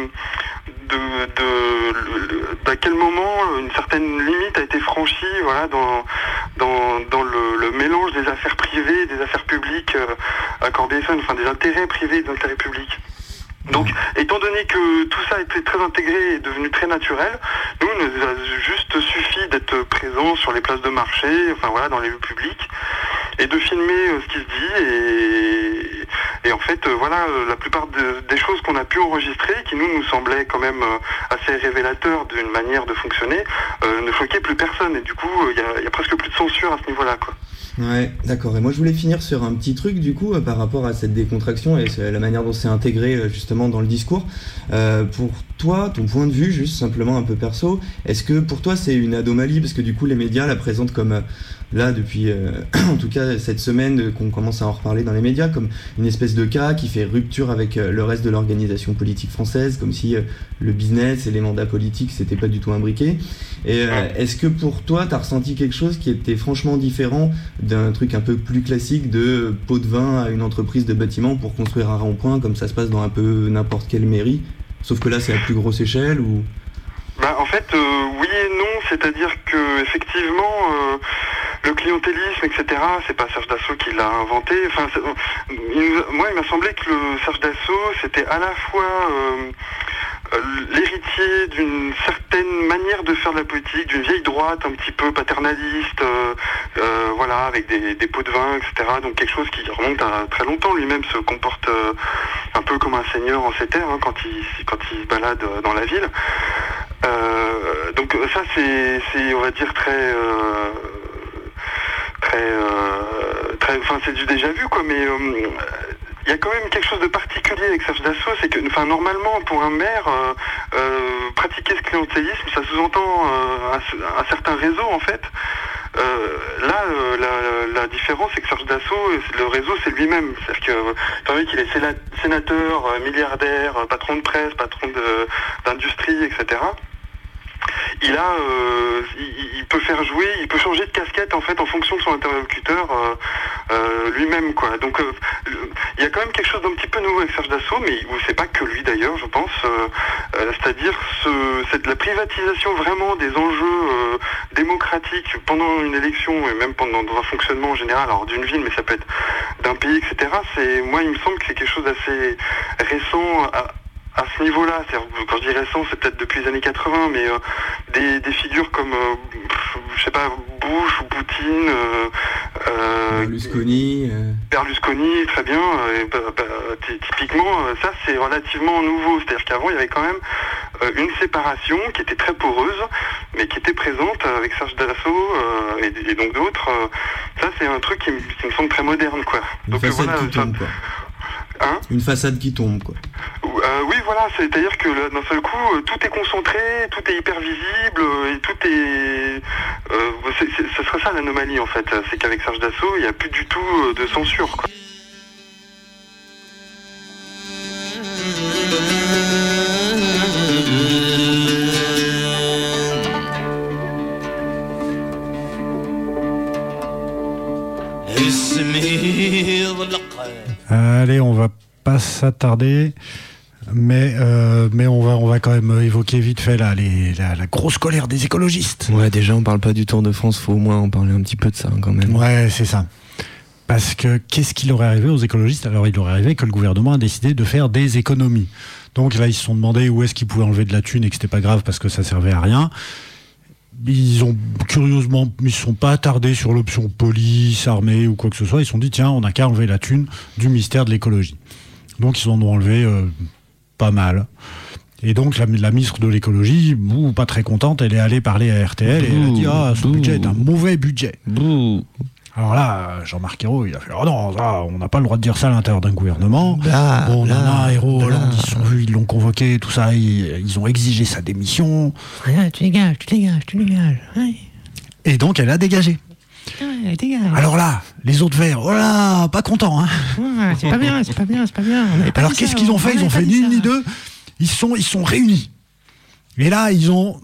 d'à quel moment une certaine limite a été franchie, voilà, dans le mélange des affaires privées et des affaires publiques à Corbeil-Essonnes, des intérêts privés et des intérêts publics. Donc, étant donné que tout ça était très intégré et devenu très naturel, nous, il nous a juste suffi d'être présents sur les places de marché, dans les lieux publics, et de filmer ce qui se dit. Et en fait, la plupart des choses qu'on a pu enregistrer, qui nous semblaient quand même assez révélateurs d'une manière de fonctionner, ne choquaient plus personne. Et du coup, il y a presque plus de censure à ce niveau-là, quoi. Ouais, d'accord. Et moi, je voulais finir sur un petit truc, du coup, par rapport à cette décontraction et la manière dont c'est intégré, justement, dans le discours. Pour toi, ton point de vue, juste simplement un peu perso, est-ce que pour toi, c'est une anomalie? Parce que du coup, les médias la présentent comme, là, depuis, en tout cas, cette semaine, qu'on commence à en reparler dans les médias, comme une espèce de cas qui fait rupture avec le reste de l'organisation politique française, comme si le business et les mandats politiques, c'était pas du tout imbriqué. Et est-ce que pour toi, t'as ressenti quelque chose qui était franchement différent d'un truc un peu plus classique de pot de vin à une entreprise de bâtiment pour construire un rond-point, comme ça se passe dans un peu n'importe quelle mairie, sauf que là c'est à plus grosse échelle? Ou en fait oui et non, c'est-à-dire que effectivement le clientélisme, etc., c'est pas Serge Dassault qui l'a inventé. Moi il m'a semblé que le Serge Dassault c'était à la fois l'héritier d'une certaine manière de faire de la politique, d'une vieille droite un petit peu paternaliste, avec des pots de vin, etc. Donc quelque chose qui remonte à très longtemps. Lui-même se comporte un peu comme un seigneur en ces terres quand il se balade dans la ville. Donc ça c'est on va dire très c'est du déjà vu, quoi, mais il y a quand même quelque chose de particulier avec Serge Dassault, c'est que, normalement, pour un maire, pratiquer ce clientélisme, ça sous-entend un certain réseau, en fait. La différence, c'est que Serge Dassault, le réseau, c'est lui-même. C'est-à-dire que, étant donné qu'il est sénateur, milliardaire, patron de presse, patron d'industrie, etc., il peut faire jouer, il peut changer de casquette en fait en fonction de son interlocuteur lui-même, quoi. Donc il y a quand même quelque chose d'un petit peu nouveau avec Serge Dassault, mais c'est pas que lui d'ailleurs, je pense. C'est-à-dire c'est la privatisation vraiment des enjeux démocratiques pendant une élection et même dans un fonctionnement en général, alors d'une ville, mais ça peut être d'un pays, etc. Moi, il me semble que c'est quelque chose d'assez récent à ce niveau-là. Quand je dis récent, c'est peut-être depuis les années 80, mais des figures comme, je sais pas, Bush ou Poutine, Berlusconi, très bien. Typiquement, ça c'est relativement nouveau. C'est-à-dire qu'avant, il y avait quand même une séparation qui était très poreuse, mais qui était présente avec Serge Dassault et donc d'autres. Ça, c'est un truc qui me semble très moderne, quoi. Donc voilà, qui tombe, quoi. Une façade qui tombe, quoi. Oui, voilà, c'est-à-dire que d'un seul coup, tout est concentré, tout est hyper visible, et tout est... ce serait ça l'anomalie, en fait. C'est qu'avec Serge Dassault, il n'y a plus du tout de censure, quoi. Allez, on va pas s'attarder. Mais on va quand même évoquer vite fait la grosse colère des écologistes. Ouais, déjà on parle pas du Tour de France, faut au moins en parler un petit peu de ça quand même. Ouais, c'est ça. Parce que qu'est-ce qu'il aurait arrivé aux écologistes ? Alors il aurait arrivé que le gouvernement a décidé de faire des économies. Donc là ils se sont demandé où est-ce qu'ils pouvaient enlever de la thune et que c'était pas grave parce que ça servait à rien. Ils ont curieusement, ils se sont pas attardés sur l'option police, armée ou quoi que ce soit. Ils se sont dit tiens, on n'a qu'à enlever la thune du ministère de l'écologie. Donc ils en ont enlevé pas mal. Et donc la ministre de l'écologie, pas très contente, elle est allée parler à RTL et elle a dit ce budget est un mauvais budget. Alors là, Jean-Marc Ayrault, il a fait non, ça, on n'a pas le droit de dire ça à l'intérieur d'un gouvernement. Nana, Ayrault, Hollande, ils l'ont convoqué, tout ça, ils ont exigé sa démission. Ouais, tu dégages. Ouais. Et donc elle a dégagé. Ouais, dégage. Alors là, les autres verts, pas contents. Hein. Ouais, c'est pas bien. Alors qu'est-ce qu'ils ont fait ? Ils ont fait ni une ni deux. Ils sont réunis. Et là, ils ont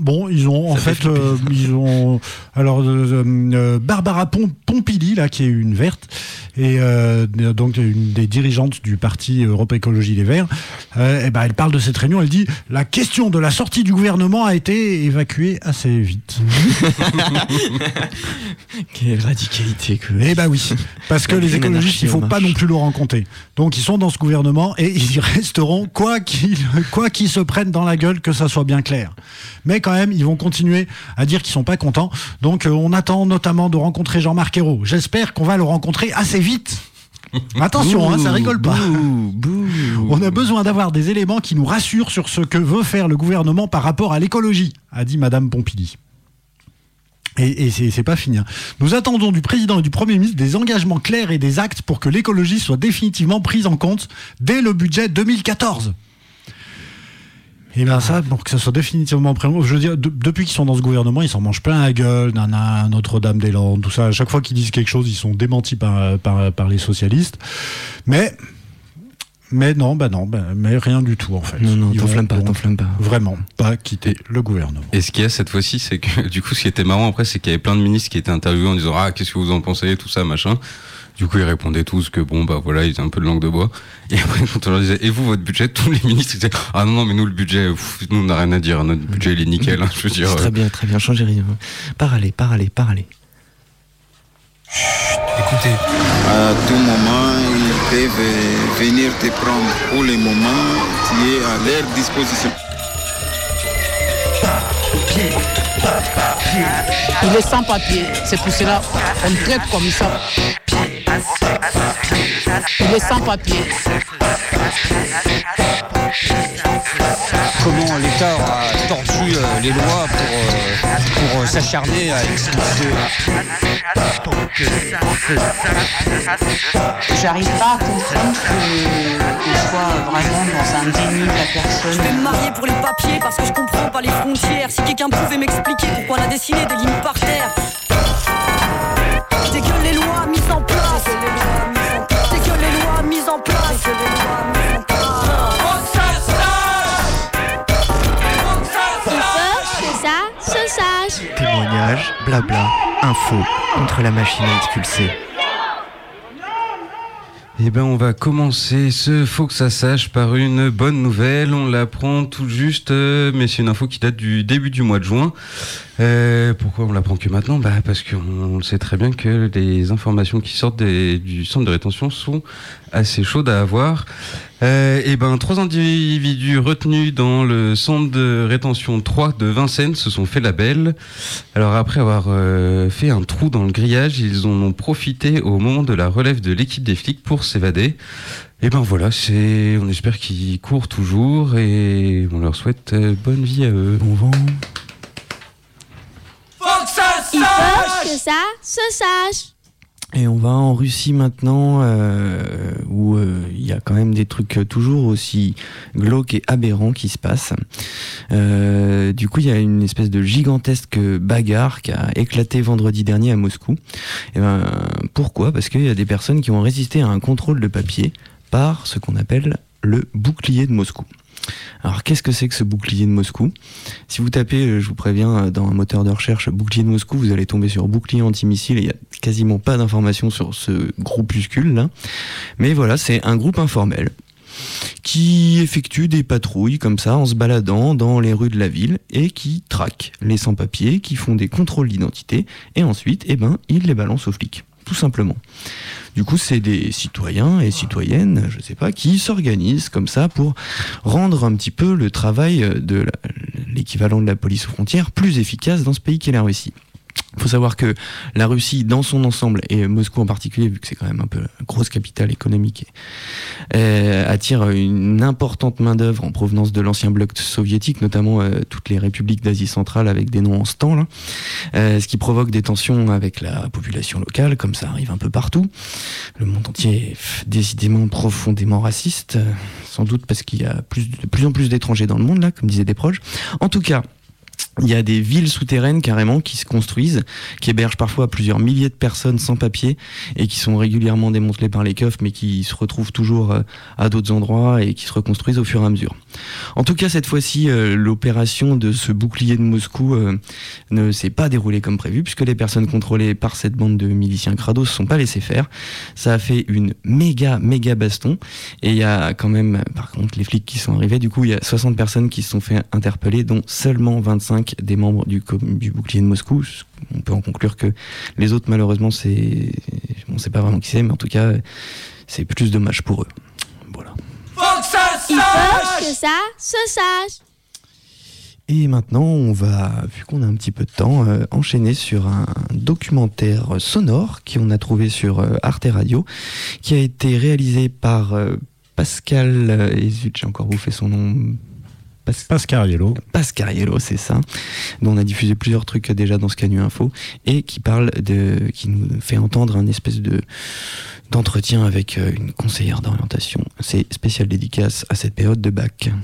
Barbara Pompili là, qui est une verte et donc une des dirigeantes du parti Europe Écologie Les Verts. Elle parle de cette réunion. Elle dit la question de la sortie du gouvernement a été évacuée assez vite. Quelle radicalité que. Oui, parce que les écologistes, il faut pas non plus le rencontrer. Donc ils sont dans ce gouvernement et ils y resteront quoi qu'ils se prennent dans la gueule, que ça soit bien clair. Mais quand même, ils vont continuer à dire qu'ils sont pas contents. Donc on attend notamment de rencontrer Jean-Marc Ayrault. J'espère qu'on va le rencontrer assez vite. Attention, ça rigole pas. On a besoin d'avoir des éléments qui nous rassurent sur ce que veut faire le gouvernement par rapport à l'écologie, a dit Madame Pompili. Et c'est pas fini. Nous attendons du président et du Premier ministre des engagements clairs et des actes pour que l'écologie soit définitivement prise en compte dès le budget 2014. Et bien ça, pour que ça soit définitivement pris en compte, je veux dire, depuis qu'ils sont dans ce gouvernement, ils s'en mangent plein la gueule, Notre-Dame-des-Landes, tout ça. À chaque fois qu'ils disent quelque chose, ils sont démentis par les socialistes. Mais non, mais rien du tout en fait. Non, t'enflamme pas. Vraiment, pas quitter le gouvernement. Et ce qu'il y a cette fois-ci, c'est que du coup, ce qui était marrant après, c'est qu'il y avait plein de ministres qui étaient interviewés en disant qu'est-ce que vous en pensez, tout ça, machin. Du coup, ils répondaient tous que ils étaient un peu de langue de bois. Et après, quand on leur disait, et vous, votre budget, tous les ministres disaient, non, mais nous, le budget, nous, on n'a rien à dire. Notre budget, il est nickel. Je veux dire. C'est très bien, changez rien. Parlez. Chut, écoutez. À tout moment, ils peuvent venir te prendre. Pour le moment, tu es à leur disposition. Il est sans papier, c'est pour cela qu'on le traite comme ça. Il est sans papier. Comment l'État a tordu les lois pour s'acharner à expulser. J'arrive pas à comprendre qu'on soit vraiment dans un déni de la personne. Je vais me marier pour les papiers parce que je comprends pas les frontières. Si quelqu'un pouvait m'expliquer pourquoi on a dessiné des lignes par terre. Dès que les lois mises en place. Dès que les lois mises en place. Témoignage, blabla, info, contre la machine à expulser. Eh ben, on va commencer ce Faut que ça sache par une bonne nouvelle. On l'apprend tout juste, mais c'est une info qui date du début du mois de juin. Pourquoi on l'apprend que maintenant ? Parce qu'on sait très bien que les informations qui sortent du centre de rétention sont assez chaudes à avoir. 3 individus retenus dans le centre de rétention 3 de Vincennes se sont fait la belle. Alors après avoir fait un trou dans le grillage, ils en ont profité au moment de la relève de l'équipe des flics pour s'évader. On espère qu'ils courent toujours et on leur souhaite bonne vie à eux. Bon vent. Il faut que ça se sache. Et on va en Russie maintenant, où il y a quand même des trucs toujours aussi glauques et aberrants qui se passent. Du coup, il y a une espèce de gigantesque bagarre qui a éclaté vendredi dernier à Moscou. Pourquoi ? Parce qu'il y a des personnes qui ont résisté à un contrôle de papier par ce qu'on appelle le bouclier de Moscou. Alors, qu'est-ce que c'est que ce bouclier de Moscou ? Si vous tapez, je vous préviens, dans un moteur de recherche bouclier de Moscou, vous allez tomber sur bouclier antimissile et il n'y a quasiment pas d'informations sur ce groupuscule-là. Mais voilà, c'est un groupe informel qui effectue des patrouilles comme ça en se baladant dans les rues de la ville et qui traque les sans-papiers, qui font des contrôles d'identité et ensuite, ils les balancent aux flics, tout simplement. Du coup, c'est des citoyens et citoyennes, je sais pas, qui s'organisent comme ça pour rendre un petit peu le travail de l'équivalent de la police aux frontières plus efficace dans ce pays qu'est la Russie. Il faut savoir que la Russie, dans son ensemble, et Moscou en particulier, vu que c'est quand même un peu une grosse capitale économique, attire une importante main-d'œuvre en provenance de l'ancien bloc soviétique, notamment toutes les républiques d'Asie centrale avec des noms en stan, là, ce qui provoque des tensions avec la population locale, comme ça arrive un peu partout. Le monde entier est décidément profondément raciste, sans doute parce qu'il y a de plus en plus d'étrangers dans le monde, là, comme disaient des proches. En tout cas, il y a des villes souterraines carrément qui se construisent, qui hébergent parfois plusieurs milliers de personnes sans papier et qui sont régulièrement démantelées par les keufs mais qui se retrouvent toujours à d'autres endroits et qui se reconstruisent au fur et à mesure. En tout cas, cette fois-ci, l'opération de ce bouclier de Moscou ne s'est pas déroulée comme prévu puisque les personnes contrôlées par cette bande de miliciens crados se sont pas laissées faire. Ça a fait une méga baston et il y a quand même, par contre, les flics qui sont arrivés, du coup, il y a 60 personnes qui se sont fait interpeller, dont seulement 25 des membres du bouclier de Moscou. On peut en conclure que les autres, malheureusement, on sait pas vraiment qui c'est, mais en tout cas, c'est plus dommage pour eux. Voilà. Il faut que ça se sache. Et maintenant, on va, vu qu'on a un petit peu de temps, enchaîner sur un documentaire sonore qu'on a trouvé sur Arte Radio, qui a été réalisé par Pascal, et zut, j'ai encore bouffé son nom. Pascariello, c'est ça, dont on a diffusé plusieurs trucs déjà dans Scanu Info, et qui nous fait entendre un espèce d'entretien avec une conseillère d'orientation. C'est spécial dédicace à cette période de bac.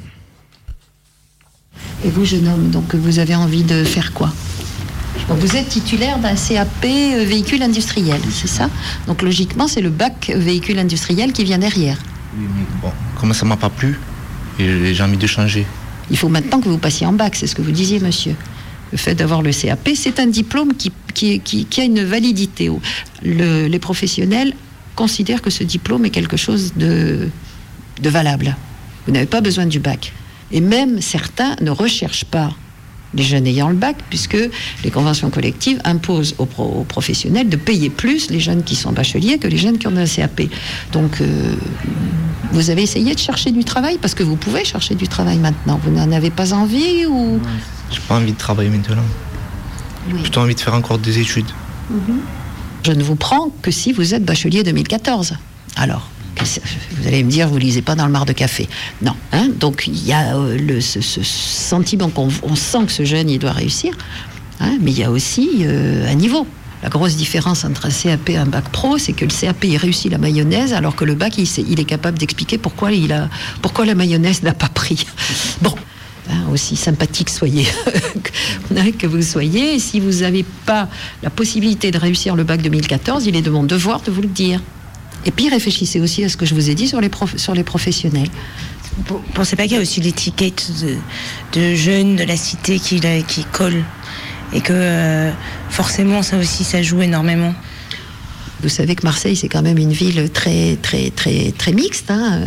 Et vous, jeune homme, donc vous avez envie de faire quoi ? Donc vous êtes titulaire d'un CAP véhicule industriel, c'est ça ? Donc logiquement, c'est le bac véhicule industriel qui vient derrière. Oui, mais bon, comme ça m'a pas plu, et j'ai envie de changer. Il faut maintenant que vous passiez en bac, c'est ce que vous disiez, monsieur. Le fait d'avoir le CAP, c'est un diplôme qui a une validité. Les professionnels considèrent que ce diplôme est quelque chose de valable. Vous n'avez pas besoin du bac. Et même certains ne recherchent pas les jeunes ayant le bac, puisque les conventions collectives imposent aux professionnels de payer plus les jeunes qui sont bacheliers que les jeunes qui ont un CAP. Donc, vous avez essayé de chercher du travail, parce que vous pouvez chercher du travail maintenant. Vous n'en avez pas envie ou... J'ai pas envie de travailler maintenant. Oui. J'ai plutôt envie de faire encore des études. Je ne vous prends que si vous êtes bachelier 2014. Alors, vous allez me dire, vous lisez pas dans le mar de café. Non, hein. Donc il y a ce sentiment qu'on sent que ce jeune il doit réussir, hein, mais il y a aussi un niveau. La grosse différence entre un CAP et un bac pro, c'est que le CAP il réussit la mayonnaise, alors que le bac il est capable d'expliquer pourquoi la mayonnaise n'a pas pris. Bon. Hein, aussi sympathique soyez que vous soyez, et si vous n'avez pas la possibilité de réussir le bac 2014, il est de mon devoir de vous le dire. Et puis réfléchissez aussi à ce que je vous ai dit sur les professionnels. Vous ne pensez pas qu'il y a aussi l'étiquette de jeunes de la cité qui colle, et que forcément ça aussi ça joue énormément? Vous savez que Marseille c'est quand même une ville très très très très mixte, hein,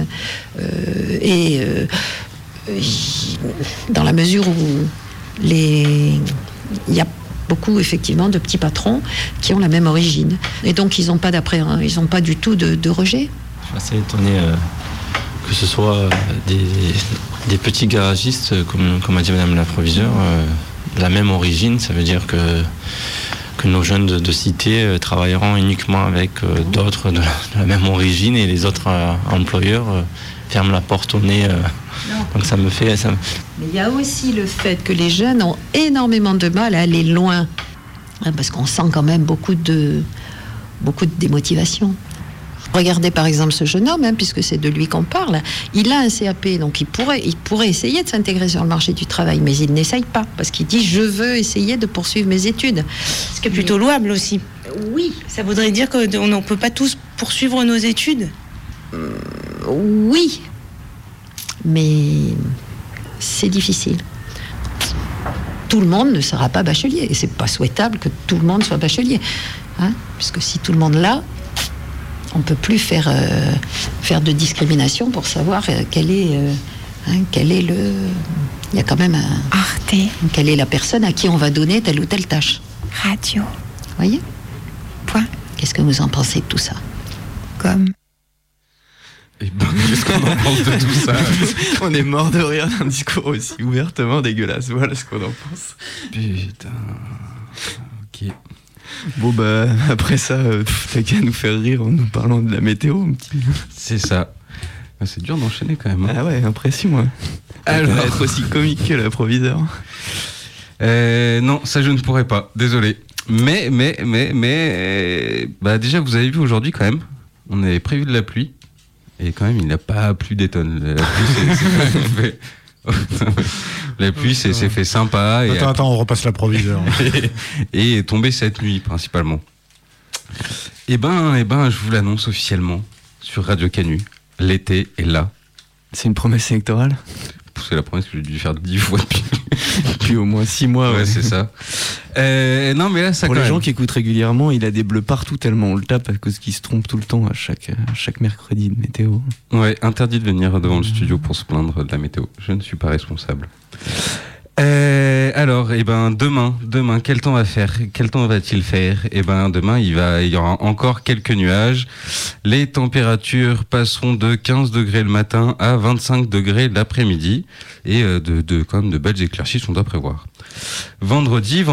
dans la mesure où il y a beaucoup effectivement de petits patrons qui ont la même origine, et donc ils n'ont pas ils n'ont pas du tout de rejet. Je suis assez étonné que ce soit des petits garagistes, comme a dit Madame la proviseure, de la même origine. Ça veut dire que nos jeunes de cité travailleront uniquement avec d'autres de la même origine, et les autres employeurs ferment la porte au nez. Donc ça me fait... Mais il y a aussi le fait que les jeunes ont énormément de mal à aller loin, hein, parce qu'on sent quand même beaucoup de démotivation. Regardez par exemple ce jeune homme, hein, puisque c'est de lui qu'on parle. Il a un CAP, donc il pourrait essayer de s'intégrer sur le marché du travail, mais il n'essaye pas, parce qu'il dit « je veux essayer de poursuivre mes études ». Ce qui est plutôt louable aussi. Oui. Ça voudrait dire qu'on ne peut pas tous poursuivre nos études. Oui. mais c'est difficile. Tout le monde ne sera pas bachelier, et c'est pas souhaitable que tout le monde soit bachelier, hein, puisque si tout le monde l'a, on peut plus faire de discrimination pour savoir quel est le. Il y a quand même Arte. Quelle est la personne à qui on va donner telle ou telle tâche. Radio. Voyez. Point. Qu'est-ce que vous en pensez de tout ça? Comme. Et ben, qu'est-ce qu'on en pense de tout ça? On est mort de rire d'un discours aussi ouvertement dégueulasse. Voilà ce qu'on en pense. Putain. Ok. Bon bah après ça, t'as qu'à nous faire rire en nous parlant de la météo. C'est ça. C'est dur d'enchaîner quand même. Hein. Ah ouais, impression. Hein. Alors, être aussi comique que l'improviseur. Non, ça je ne pourrais pas. Désolé. Mais, bah déjà vous avez vu aujourd'hui quand même, on avait prévu de la pluie. Et quand même, il n'a pas plu des tonnes. La pluie, la pluie, c'est fait sympa. Et attends, on repasse l'improviseur. et est tombé cette nuit, principalement. Eh ben, je vous l'annonce officiellement sur Radio Canu. L'été est là. C'est une promesse électorale? C'est la promesse que j'ai dû faire 10 fois depuis au moins 6 mois. Ouais, c'est ça. Non, mais là, ça pour les gens qui écoutent régulièrement, il a des bleus partout tellement on le tape à cause qu'il se trompe tout le temps à chaque mercredi de météo. Ouais, interdit de venir devant le studio pour se plaindre de la météo. Je ne suis pas responsable. Alors, demain, quel temps va faire? Quel temps va-t-il faire? Demain, il y aura encore quelques nuages. Les températures passeront de 15 degrés le matin à 25 degrés l'après-midi. Et quand même de belles éclaircies sont à prévoir. Vendredi,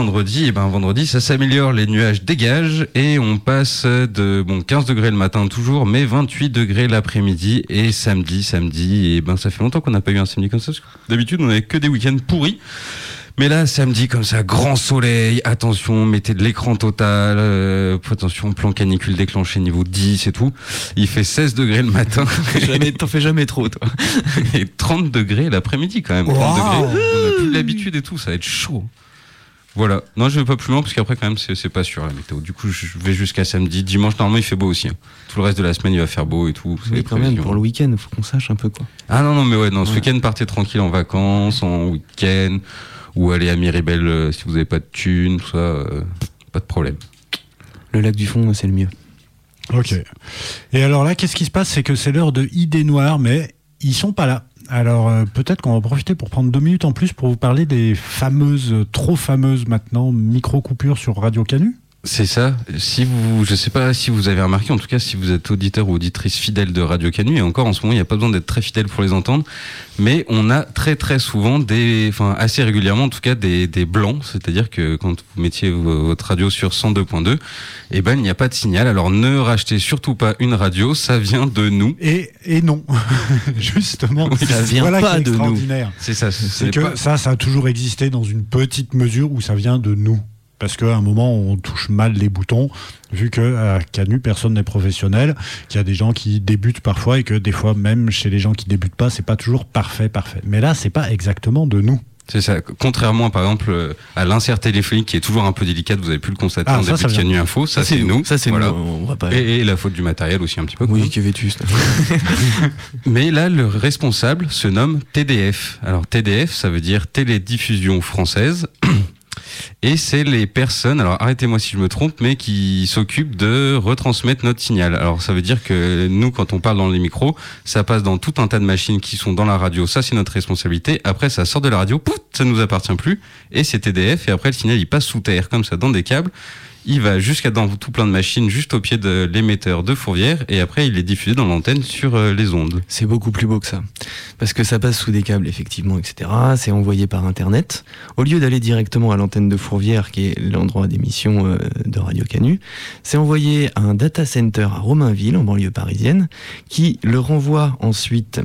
ça s'améliore, les nuages dégagent et on passe de 15 degrés le matin toujours, mais 28 degrés l'après-midi. Et samedi, ça fait longtemps qu'on n'a pas eu un samedi comme ça. Parce que d'habitude, on n'avait que des week-ends pourris. Mais là, samedi, comme ça, grand soleil, attention, mettez de l'écran total, attention, plan canicule déclenché niveau 10 et tout. Il fait 16 degrés le matin. T'en fais jamais trop, toi. Et 30 degrés l'après-midi, quand même. 30 degrés. On a plus l'habitude et tout, ça va être chaud. Voilà. Non, je vais pas plus loin, parce qu'après, quand même, c'est pas sûr, la météo. Du coup, je vais jusqu'à samedi. Dimanche, normalement, il fait beau aussi. Hein. Tout le reste de la semaine, il va faire beau et tout. Mais quand même, pour le week-end, faut qu'on sache un peu, quoi. Ah non, mais ouais, ce week-end, partez tranquille en vacances, en week-end. Ou aller à Miribel si vous n'avez pas de thunes, tout ça, pas de problème. Le lac du Fond, c'est le mieux. Ok. Et alors là, qu'est-ce qui se passe? C'est que c'est l'heure de Idées Noires, mais ils sont pas là. Alors peut-être qu'on va profiter pour prendre 2 minutes en plus pour vous parler des trop fameuses maintenant, micro-coupures sur Radio Canu. C'est ça. Je sais pas si vous avez remarqué, en tout cas si vous êtes auditeur ou auditrice fidèle de Radio Canu, et encore en ce moment il n'y a pas besoin d'être très fidèle pour les entendre, mais on a très très souvent assez régulièrement en tout cas des blancs, c'est-à-dire que quand vous mettiez votre radio sur 102.2, il n'y a pas de signal. Alors ne rachetez surtout pas une radio, ça vient de nous. Et non, justement, ça vient pas de nous. C'est ça. C'est que ça a toujours existé dans une petite mesure où ça vient de nous. Parce qu'à un moment, on touche mal les boutons, vu qu'à Canu, personne n'est professionnel, qu'il y a des gens qui débutent parfois et que des fois, même chez les gens qui débutent pas, c'est pas toujours parfait. Mais là, c'est pas exactement de nous. C'est ça. Contrairement, par exemple, à l'insert téléphonique qui est toujours un peu délicate, vous avez pu le constater en début de Canu Info. Ça, c'est nous. Ça, c'est voilà. nous. On va pas... et la faute du matériel aussi un petit peu. Oui, qui est vétuste. Mais là, le responsable se nomme TDF. Alors, TDF, ça veut dire Télédiffusion Française. Et c'est les personnes, alors arrêtez-moi si je me trompe, mais qui s'occupent de retransmettre notre signal. Alors ça veut dire que nous, quand on parle dans les micros, ça passe dans tout un tas de machines qui sont dans la radio, ça c'est notre responsabilité. Après ça sort de la radio, ça nous appartient plus, et c'est TDF, et après le signal il passe sous terre, comme ça, dans des câbles. Il va jusqu'à dans tout plein de machines, juste au pied de l'émetteur de Fourvière, et après il est diffusé dans l'antenne sur les ondes. C'est beaucoup plus beau que ça. Parce que ça passe sous des câbles, effectivement, etc. C'est envoyé par Internet. Au lieu d'aller directement à l'antenne de Fourvière, qui est l'endroit d'émission de Radio Canu, c'est envoyé à un data center à Romainville, en banlieue parisienne, qui le renvoie ensuite...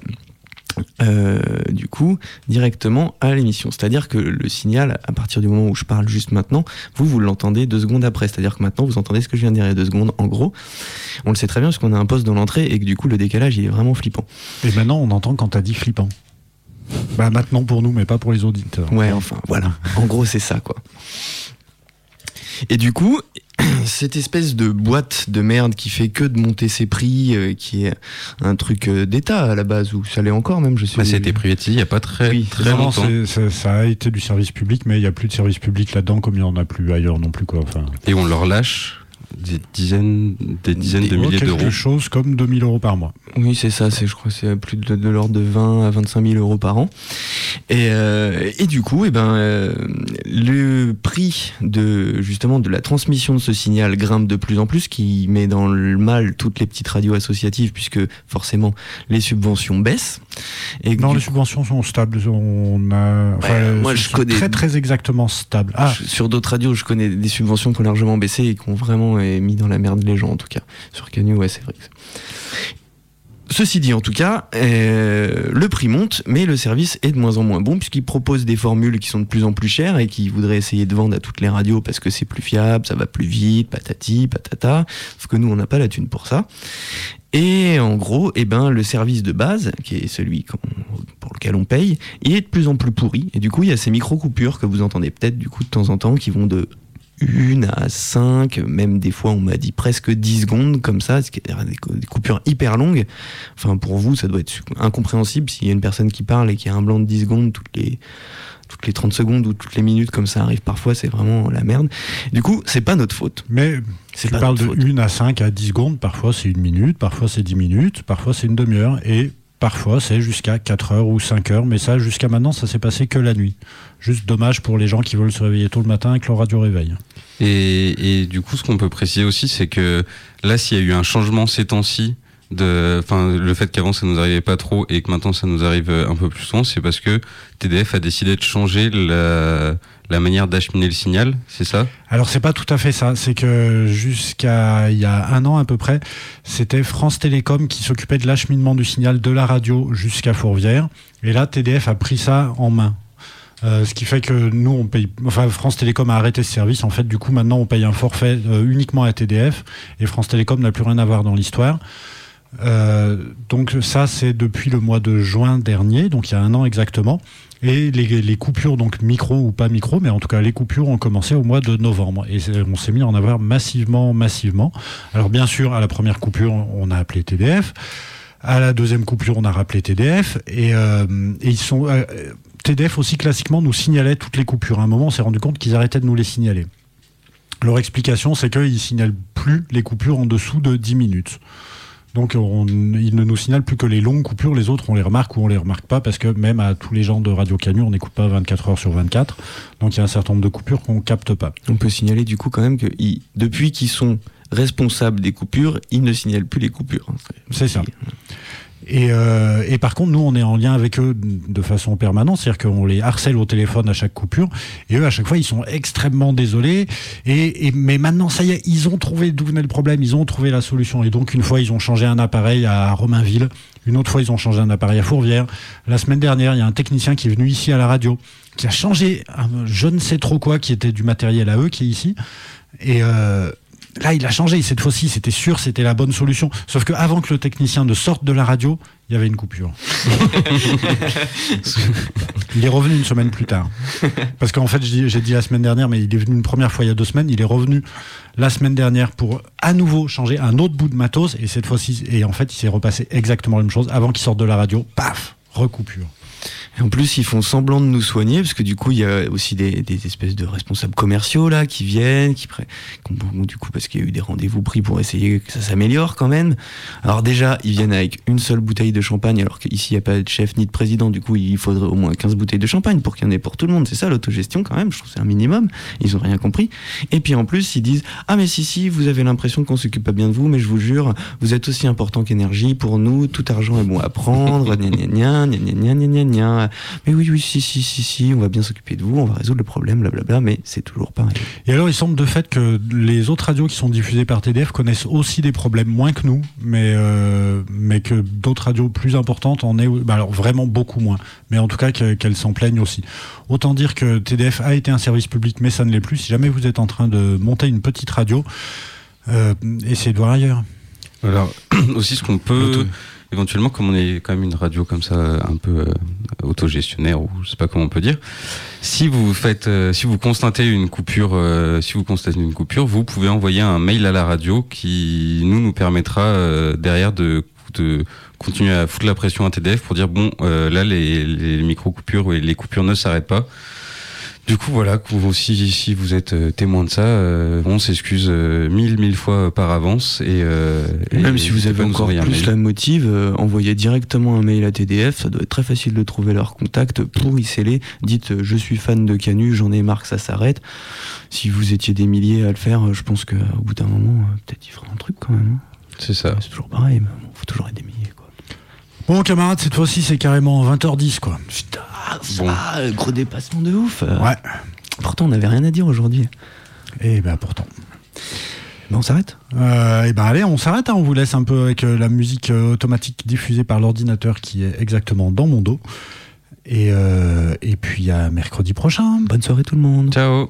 du coup directement à l'émission, c'est-à-dire que le signal, à partir du moment où je parle juste maintenant, vous l'entendez 2 secondes après, c'est-à-dire que maintenant vous entendez ce que je viens de dire il y a 2 secondes. En gros, on le sait très bien parce qu'on a un poste dans l'entrée et que du coup le décalage il est vraiment flippant. Et maintenant on entend quand t'as dit flippant. Bah maintenant pour nous mais pas pour les auditeurs. Ouais, enfin voilà, en gros c'est ça quoi. Et du coup cette espèce de boîte de merde qui fait que de monter ses prix, qui est un truc d'État à la base, ou ça l'est encore même, je sais. Ça a été privatisé il n'y a pas très longtemps. Ça a été du service public, mais il n'y a plus de service public là-dedans, comme il n'y en a plus ailleurs non plus, quoi. Enfin... Et on leur lâche des dizaines de milliers d'euros. Quelque chose comme 2 000 € par mois. Oui, c'est ça, je crois que c'est plus de l'ordre de 20 à 25 000 € par an. Et du coup, le prix de la transmission de ce signal grimpe de plus en plus, qui met dans le mal toutes les petites radios associatives, puisque forcément les subventions baissent. Et les subventions sont stables. Moi, je connais très très exactement stables. Sur d'autres radios, je connais des subventions qui ont largement baissé et qui ont vraiment mis dans la merde les gens, en tout cas. Sur Canu, ouais, c'est vrai. Ceci dit, en tout cas, le prix monte, mais le service est de moins en moins bon, puisqu'ils proposent des formules qui sont de plus en plus chères et qu'ils voudraient essayer de vendre à toutes les radios parce que c'est plus fiable, ça va plus vite, patati, patata. Sauf que nous, on n'a pas la thune pour ça. Et en gros, le service de base, qui est celui pour lequel on paye, il est de plus en plus pourri. Et du coup, il y a ces micro-coupures que vous entendez peut-être du coup de temps en temps, qui vont de 1 à 5, même des fois on m'a dit presque 10 secondes comme ça, ce qui est des coupures hyper longues. Enfin, pour vous, ça doit être incompréhensible s'il y a une personne qui parle et qu'il y a un blanc de 10 secondes toutes les 30 secondes ou toutes les minutes, comme ça arrive parfois, c'est vraiment la merde. Du coup, c'est pas notre faute. Mais tu parles de 1 à 5 à 10 secondes, parfois c'est 1 minute, parfois c'est 10 minutes, parfois c'est une demi-heure, et parfois c'est jusqu'à 4 heures ou 5 heures, mais ça, jusqu'à maintenant, ça s'est passé que la nuit. Juste dommage pour les gens qui veulent se réveiller tôt le matin avec leur radio réveil. Et du coup, ce qu'on peut préciser aussi, c'est que là, s'il y a eu un changement ces temps-ci, le fait qu'avant ça nous arrivait pas trop et que maintenant ça nous arrive un peu plus souvent, c'est parce que TDF a décidé de changer la manière d'acheminer le signal, c'est ça ? Alors c'est pas tout à fait ça, c'est que jusqu'à il y a 1 an à peu près, c'était France Télécom qui s'occupait de l'acheminement du signal de la radio jusqu'à Fourvière, et là TDF a pris ça en main. Ce qui fait que nous, on paye. Enfin, France Télécom a arrêté ce service. En fait, du coup, maintenant, on paye un forfait uniquement à TDF, et France Télécom n'a plus rien à voir dans l'histoire. Donc ça, c'est depuis le mois de juin dernier, donc il y a 1 an exactement. Et les coupures, donc micro ou pas micro, mais en tout cas les coupures ont commencé au mois de novembre. Et on s'est mis à en avoir massivement. Alors bien sûr, à la première coupure, on a appelé TDF. À la deuxième coupure, on a rappelé TDF. Et ils sont... TDF aussi, classiquement, nous signalait toutes les coupures. À un moment, on s'est rendu compte qu'ils arrêtaient de nous les signaler. Leur explication, c'est qu'ils ne signalent plus les coupures en dessous de 10 minutes. Donc, ils ne nous signalent plus que les longues coupures. Les autres, on les remarque ou on les remarque pas, parce que même à tous les gens de Radio Canu, on n'écoute pas 24 heures sur 24. Donc, il y a un certain nombre de coupures qu'on capte pas. On peut signaler du coup quand même que depuis qu'ils sont responsables des coupures, ils ne signalent plus les coupures. C'est ça. Et par contre, nous, on est en lien avec eux de façon permanente, c'est-à-dire qu'on les harcèle au téléphone à chaque coupure, et eux, à chaque fois, ils sont extrêmement désolés. Mais maintenant, ça y est, ils ont trouvé d'où venait le problème, ils ont trouvé la solution. Et donc, une fois, ils ont changé un appareil à Romainville, une autre fois, ils ont changé un appareil à Fourvière. La semaine dernière, il y a un technicien qui est venu ici à la radio, qui a changé je ne sais trop quoi, qui était du matériel à eux, qui est ici. Et là, il a changé. Cette fois-ci, c'était sûr, c'était la bonne solution. Sauf qu'avant que le technicien ne sorte de la radio, il y avait une coupure. Il est revenu une semaine plus tard. Parce qu'en fait, j'ai dit la semaine dernière, mais il est venu une première fois il y a 2 semaines. Il est revenu la semaine dernière pour à nouveau changer un autre bout de matos. Et cette fois-ci, et en fait, il s'est repassé exactement la même chose. Avant qu'il sorte de la radio, paf, recoupure. Et en plus, ils font semblant de nous soigner, parce que du coup, il y a aussi des espèces de responsables commerciaux là qui viennent, du coup, parce qu'il y a eu des rendez-vous pris pour essayer que ça s'améliore quand même. Alors déjà, ils viennent avec une seule bouteille de champagne, alors qu'ici, il n'y a pas de chef ni de président. Du coup, il faudrait au moins 15 bouteilles de champagne pour qu'il y en ait pour tout le monde. C'est ça l'autogestion quand même, je trouve que c'est un minimum. Ils ont rien compris. Et puis en plus, ils disent « Ah mais si, vous avez l'impression qu'on s'occupe pas bien de vous, mais je vous jure, vous êtes aussi important qu'énergie. Pour nous, tout argent est bon à prendre. Gna. Mais oui, si, on va bien s'occuper de vous, on va résoudre le problème, blablabla, mais c'est toujours pareil. » Et alors, il semble de fait que les autres radios qui sont diffusées par TDF connaissent aussi des problèmes, moins que nous, mais que d'autres radios plus importantes en aient, alors vraiment beaucoup moins, mais en tout cas qu'elles s'en plaignent aussi. Autant dire que TDF a été un service public, mais ça ne l'est plus. Si jamais vous êtes en train de monter une petite radio, essayez de voir ailleurs. Alors, aussi ce qu'on peut... éventuellement, comme on est quand même une radio comme ça, un peu autogestionnaire, ou je sais pas comment on peut dire, si vous constatez une coupure, vous pouvez envoyer un mail à la radio qui nous permettra derrière de continuer à foutre la pression à TDF pour dire là les micro-coupures et les coupures ne s'arrêtent pas. Du coup, voilà, si vous êtes témoin de ça, on s'excuse mille fois par avance. Et même si vous avez encore plus la motive, envoyez directement un mail à TDF, ça doit être très facile de trouver leur contact pour y sceller. Dites, je suis fan de Canu, j'en ai marre que ça s'arrête. Si vous étiez des milliers à le faire, je pense qu'au bout d'un moment, peut-être il fera un truc quand même. C'est ça. C'est toujours pareil, mais bon, faut toujours être des milliers, quoi. Bon, camarades, cette fois-ci, c'est carrément 20h10, quoi. Putain, gros dépassement de ouf. Ouais. Pourtant, on n'avait rien à dire aujourd'hui. Et ben pourtant. Ben, on s'arrête allez, on s'arrête, hein. On vous laisse un peu avec la musique automatique diffusée par l'ordinateur qui est exactement dans mon dos. Et puis à mercredi prochain. Bonne soirée tout le monde. Ciao.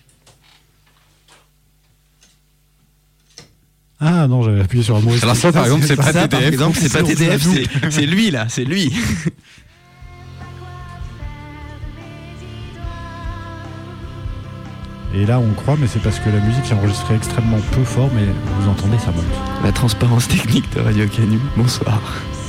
Ah non, j'avais appuyé sur un mot. Alors ça, par exemple, c'est pas TDF. Par exemple, c'est pas TDF, c'est lui là, c'est lui. Et là, on croit, mais c'est parce que la musique est enregistrée extrêmement peu fort, mais vous entendez, ça monte. La transparence technique de Radio Canu. Bonsoir.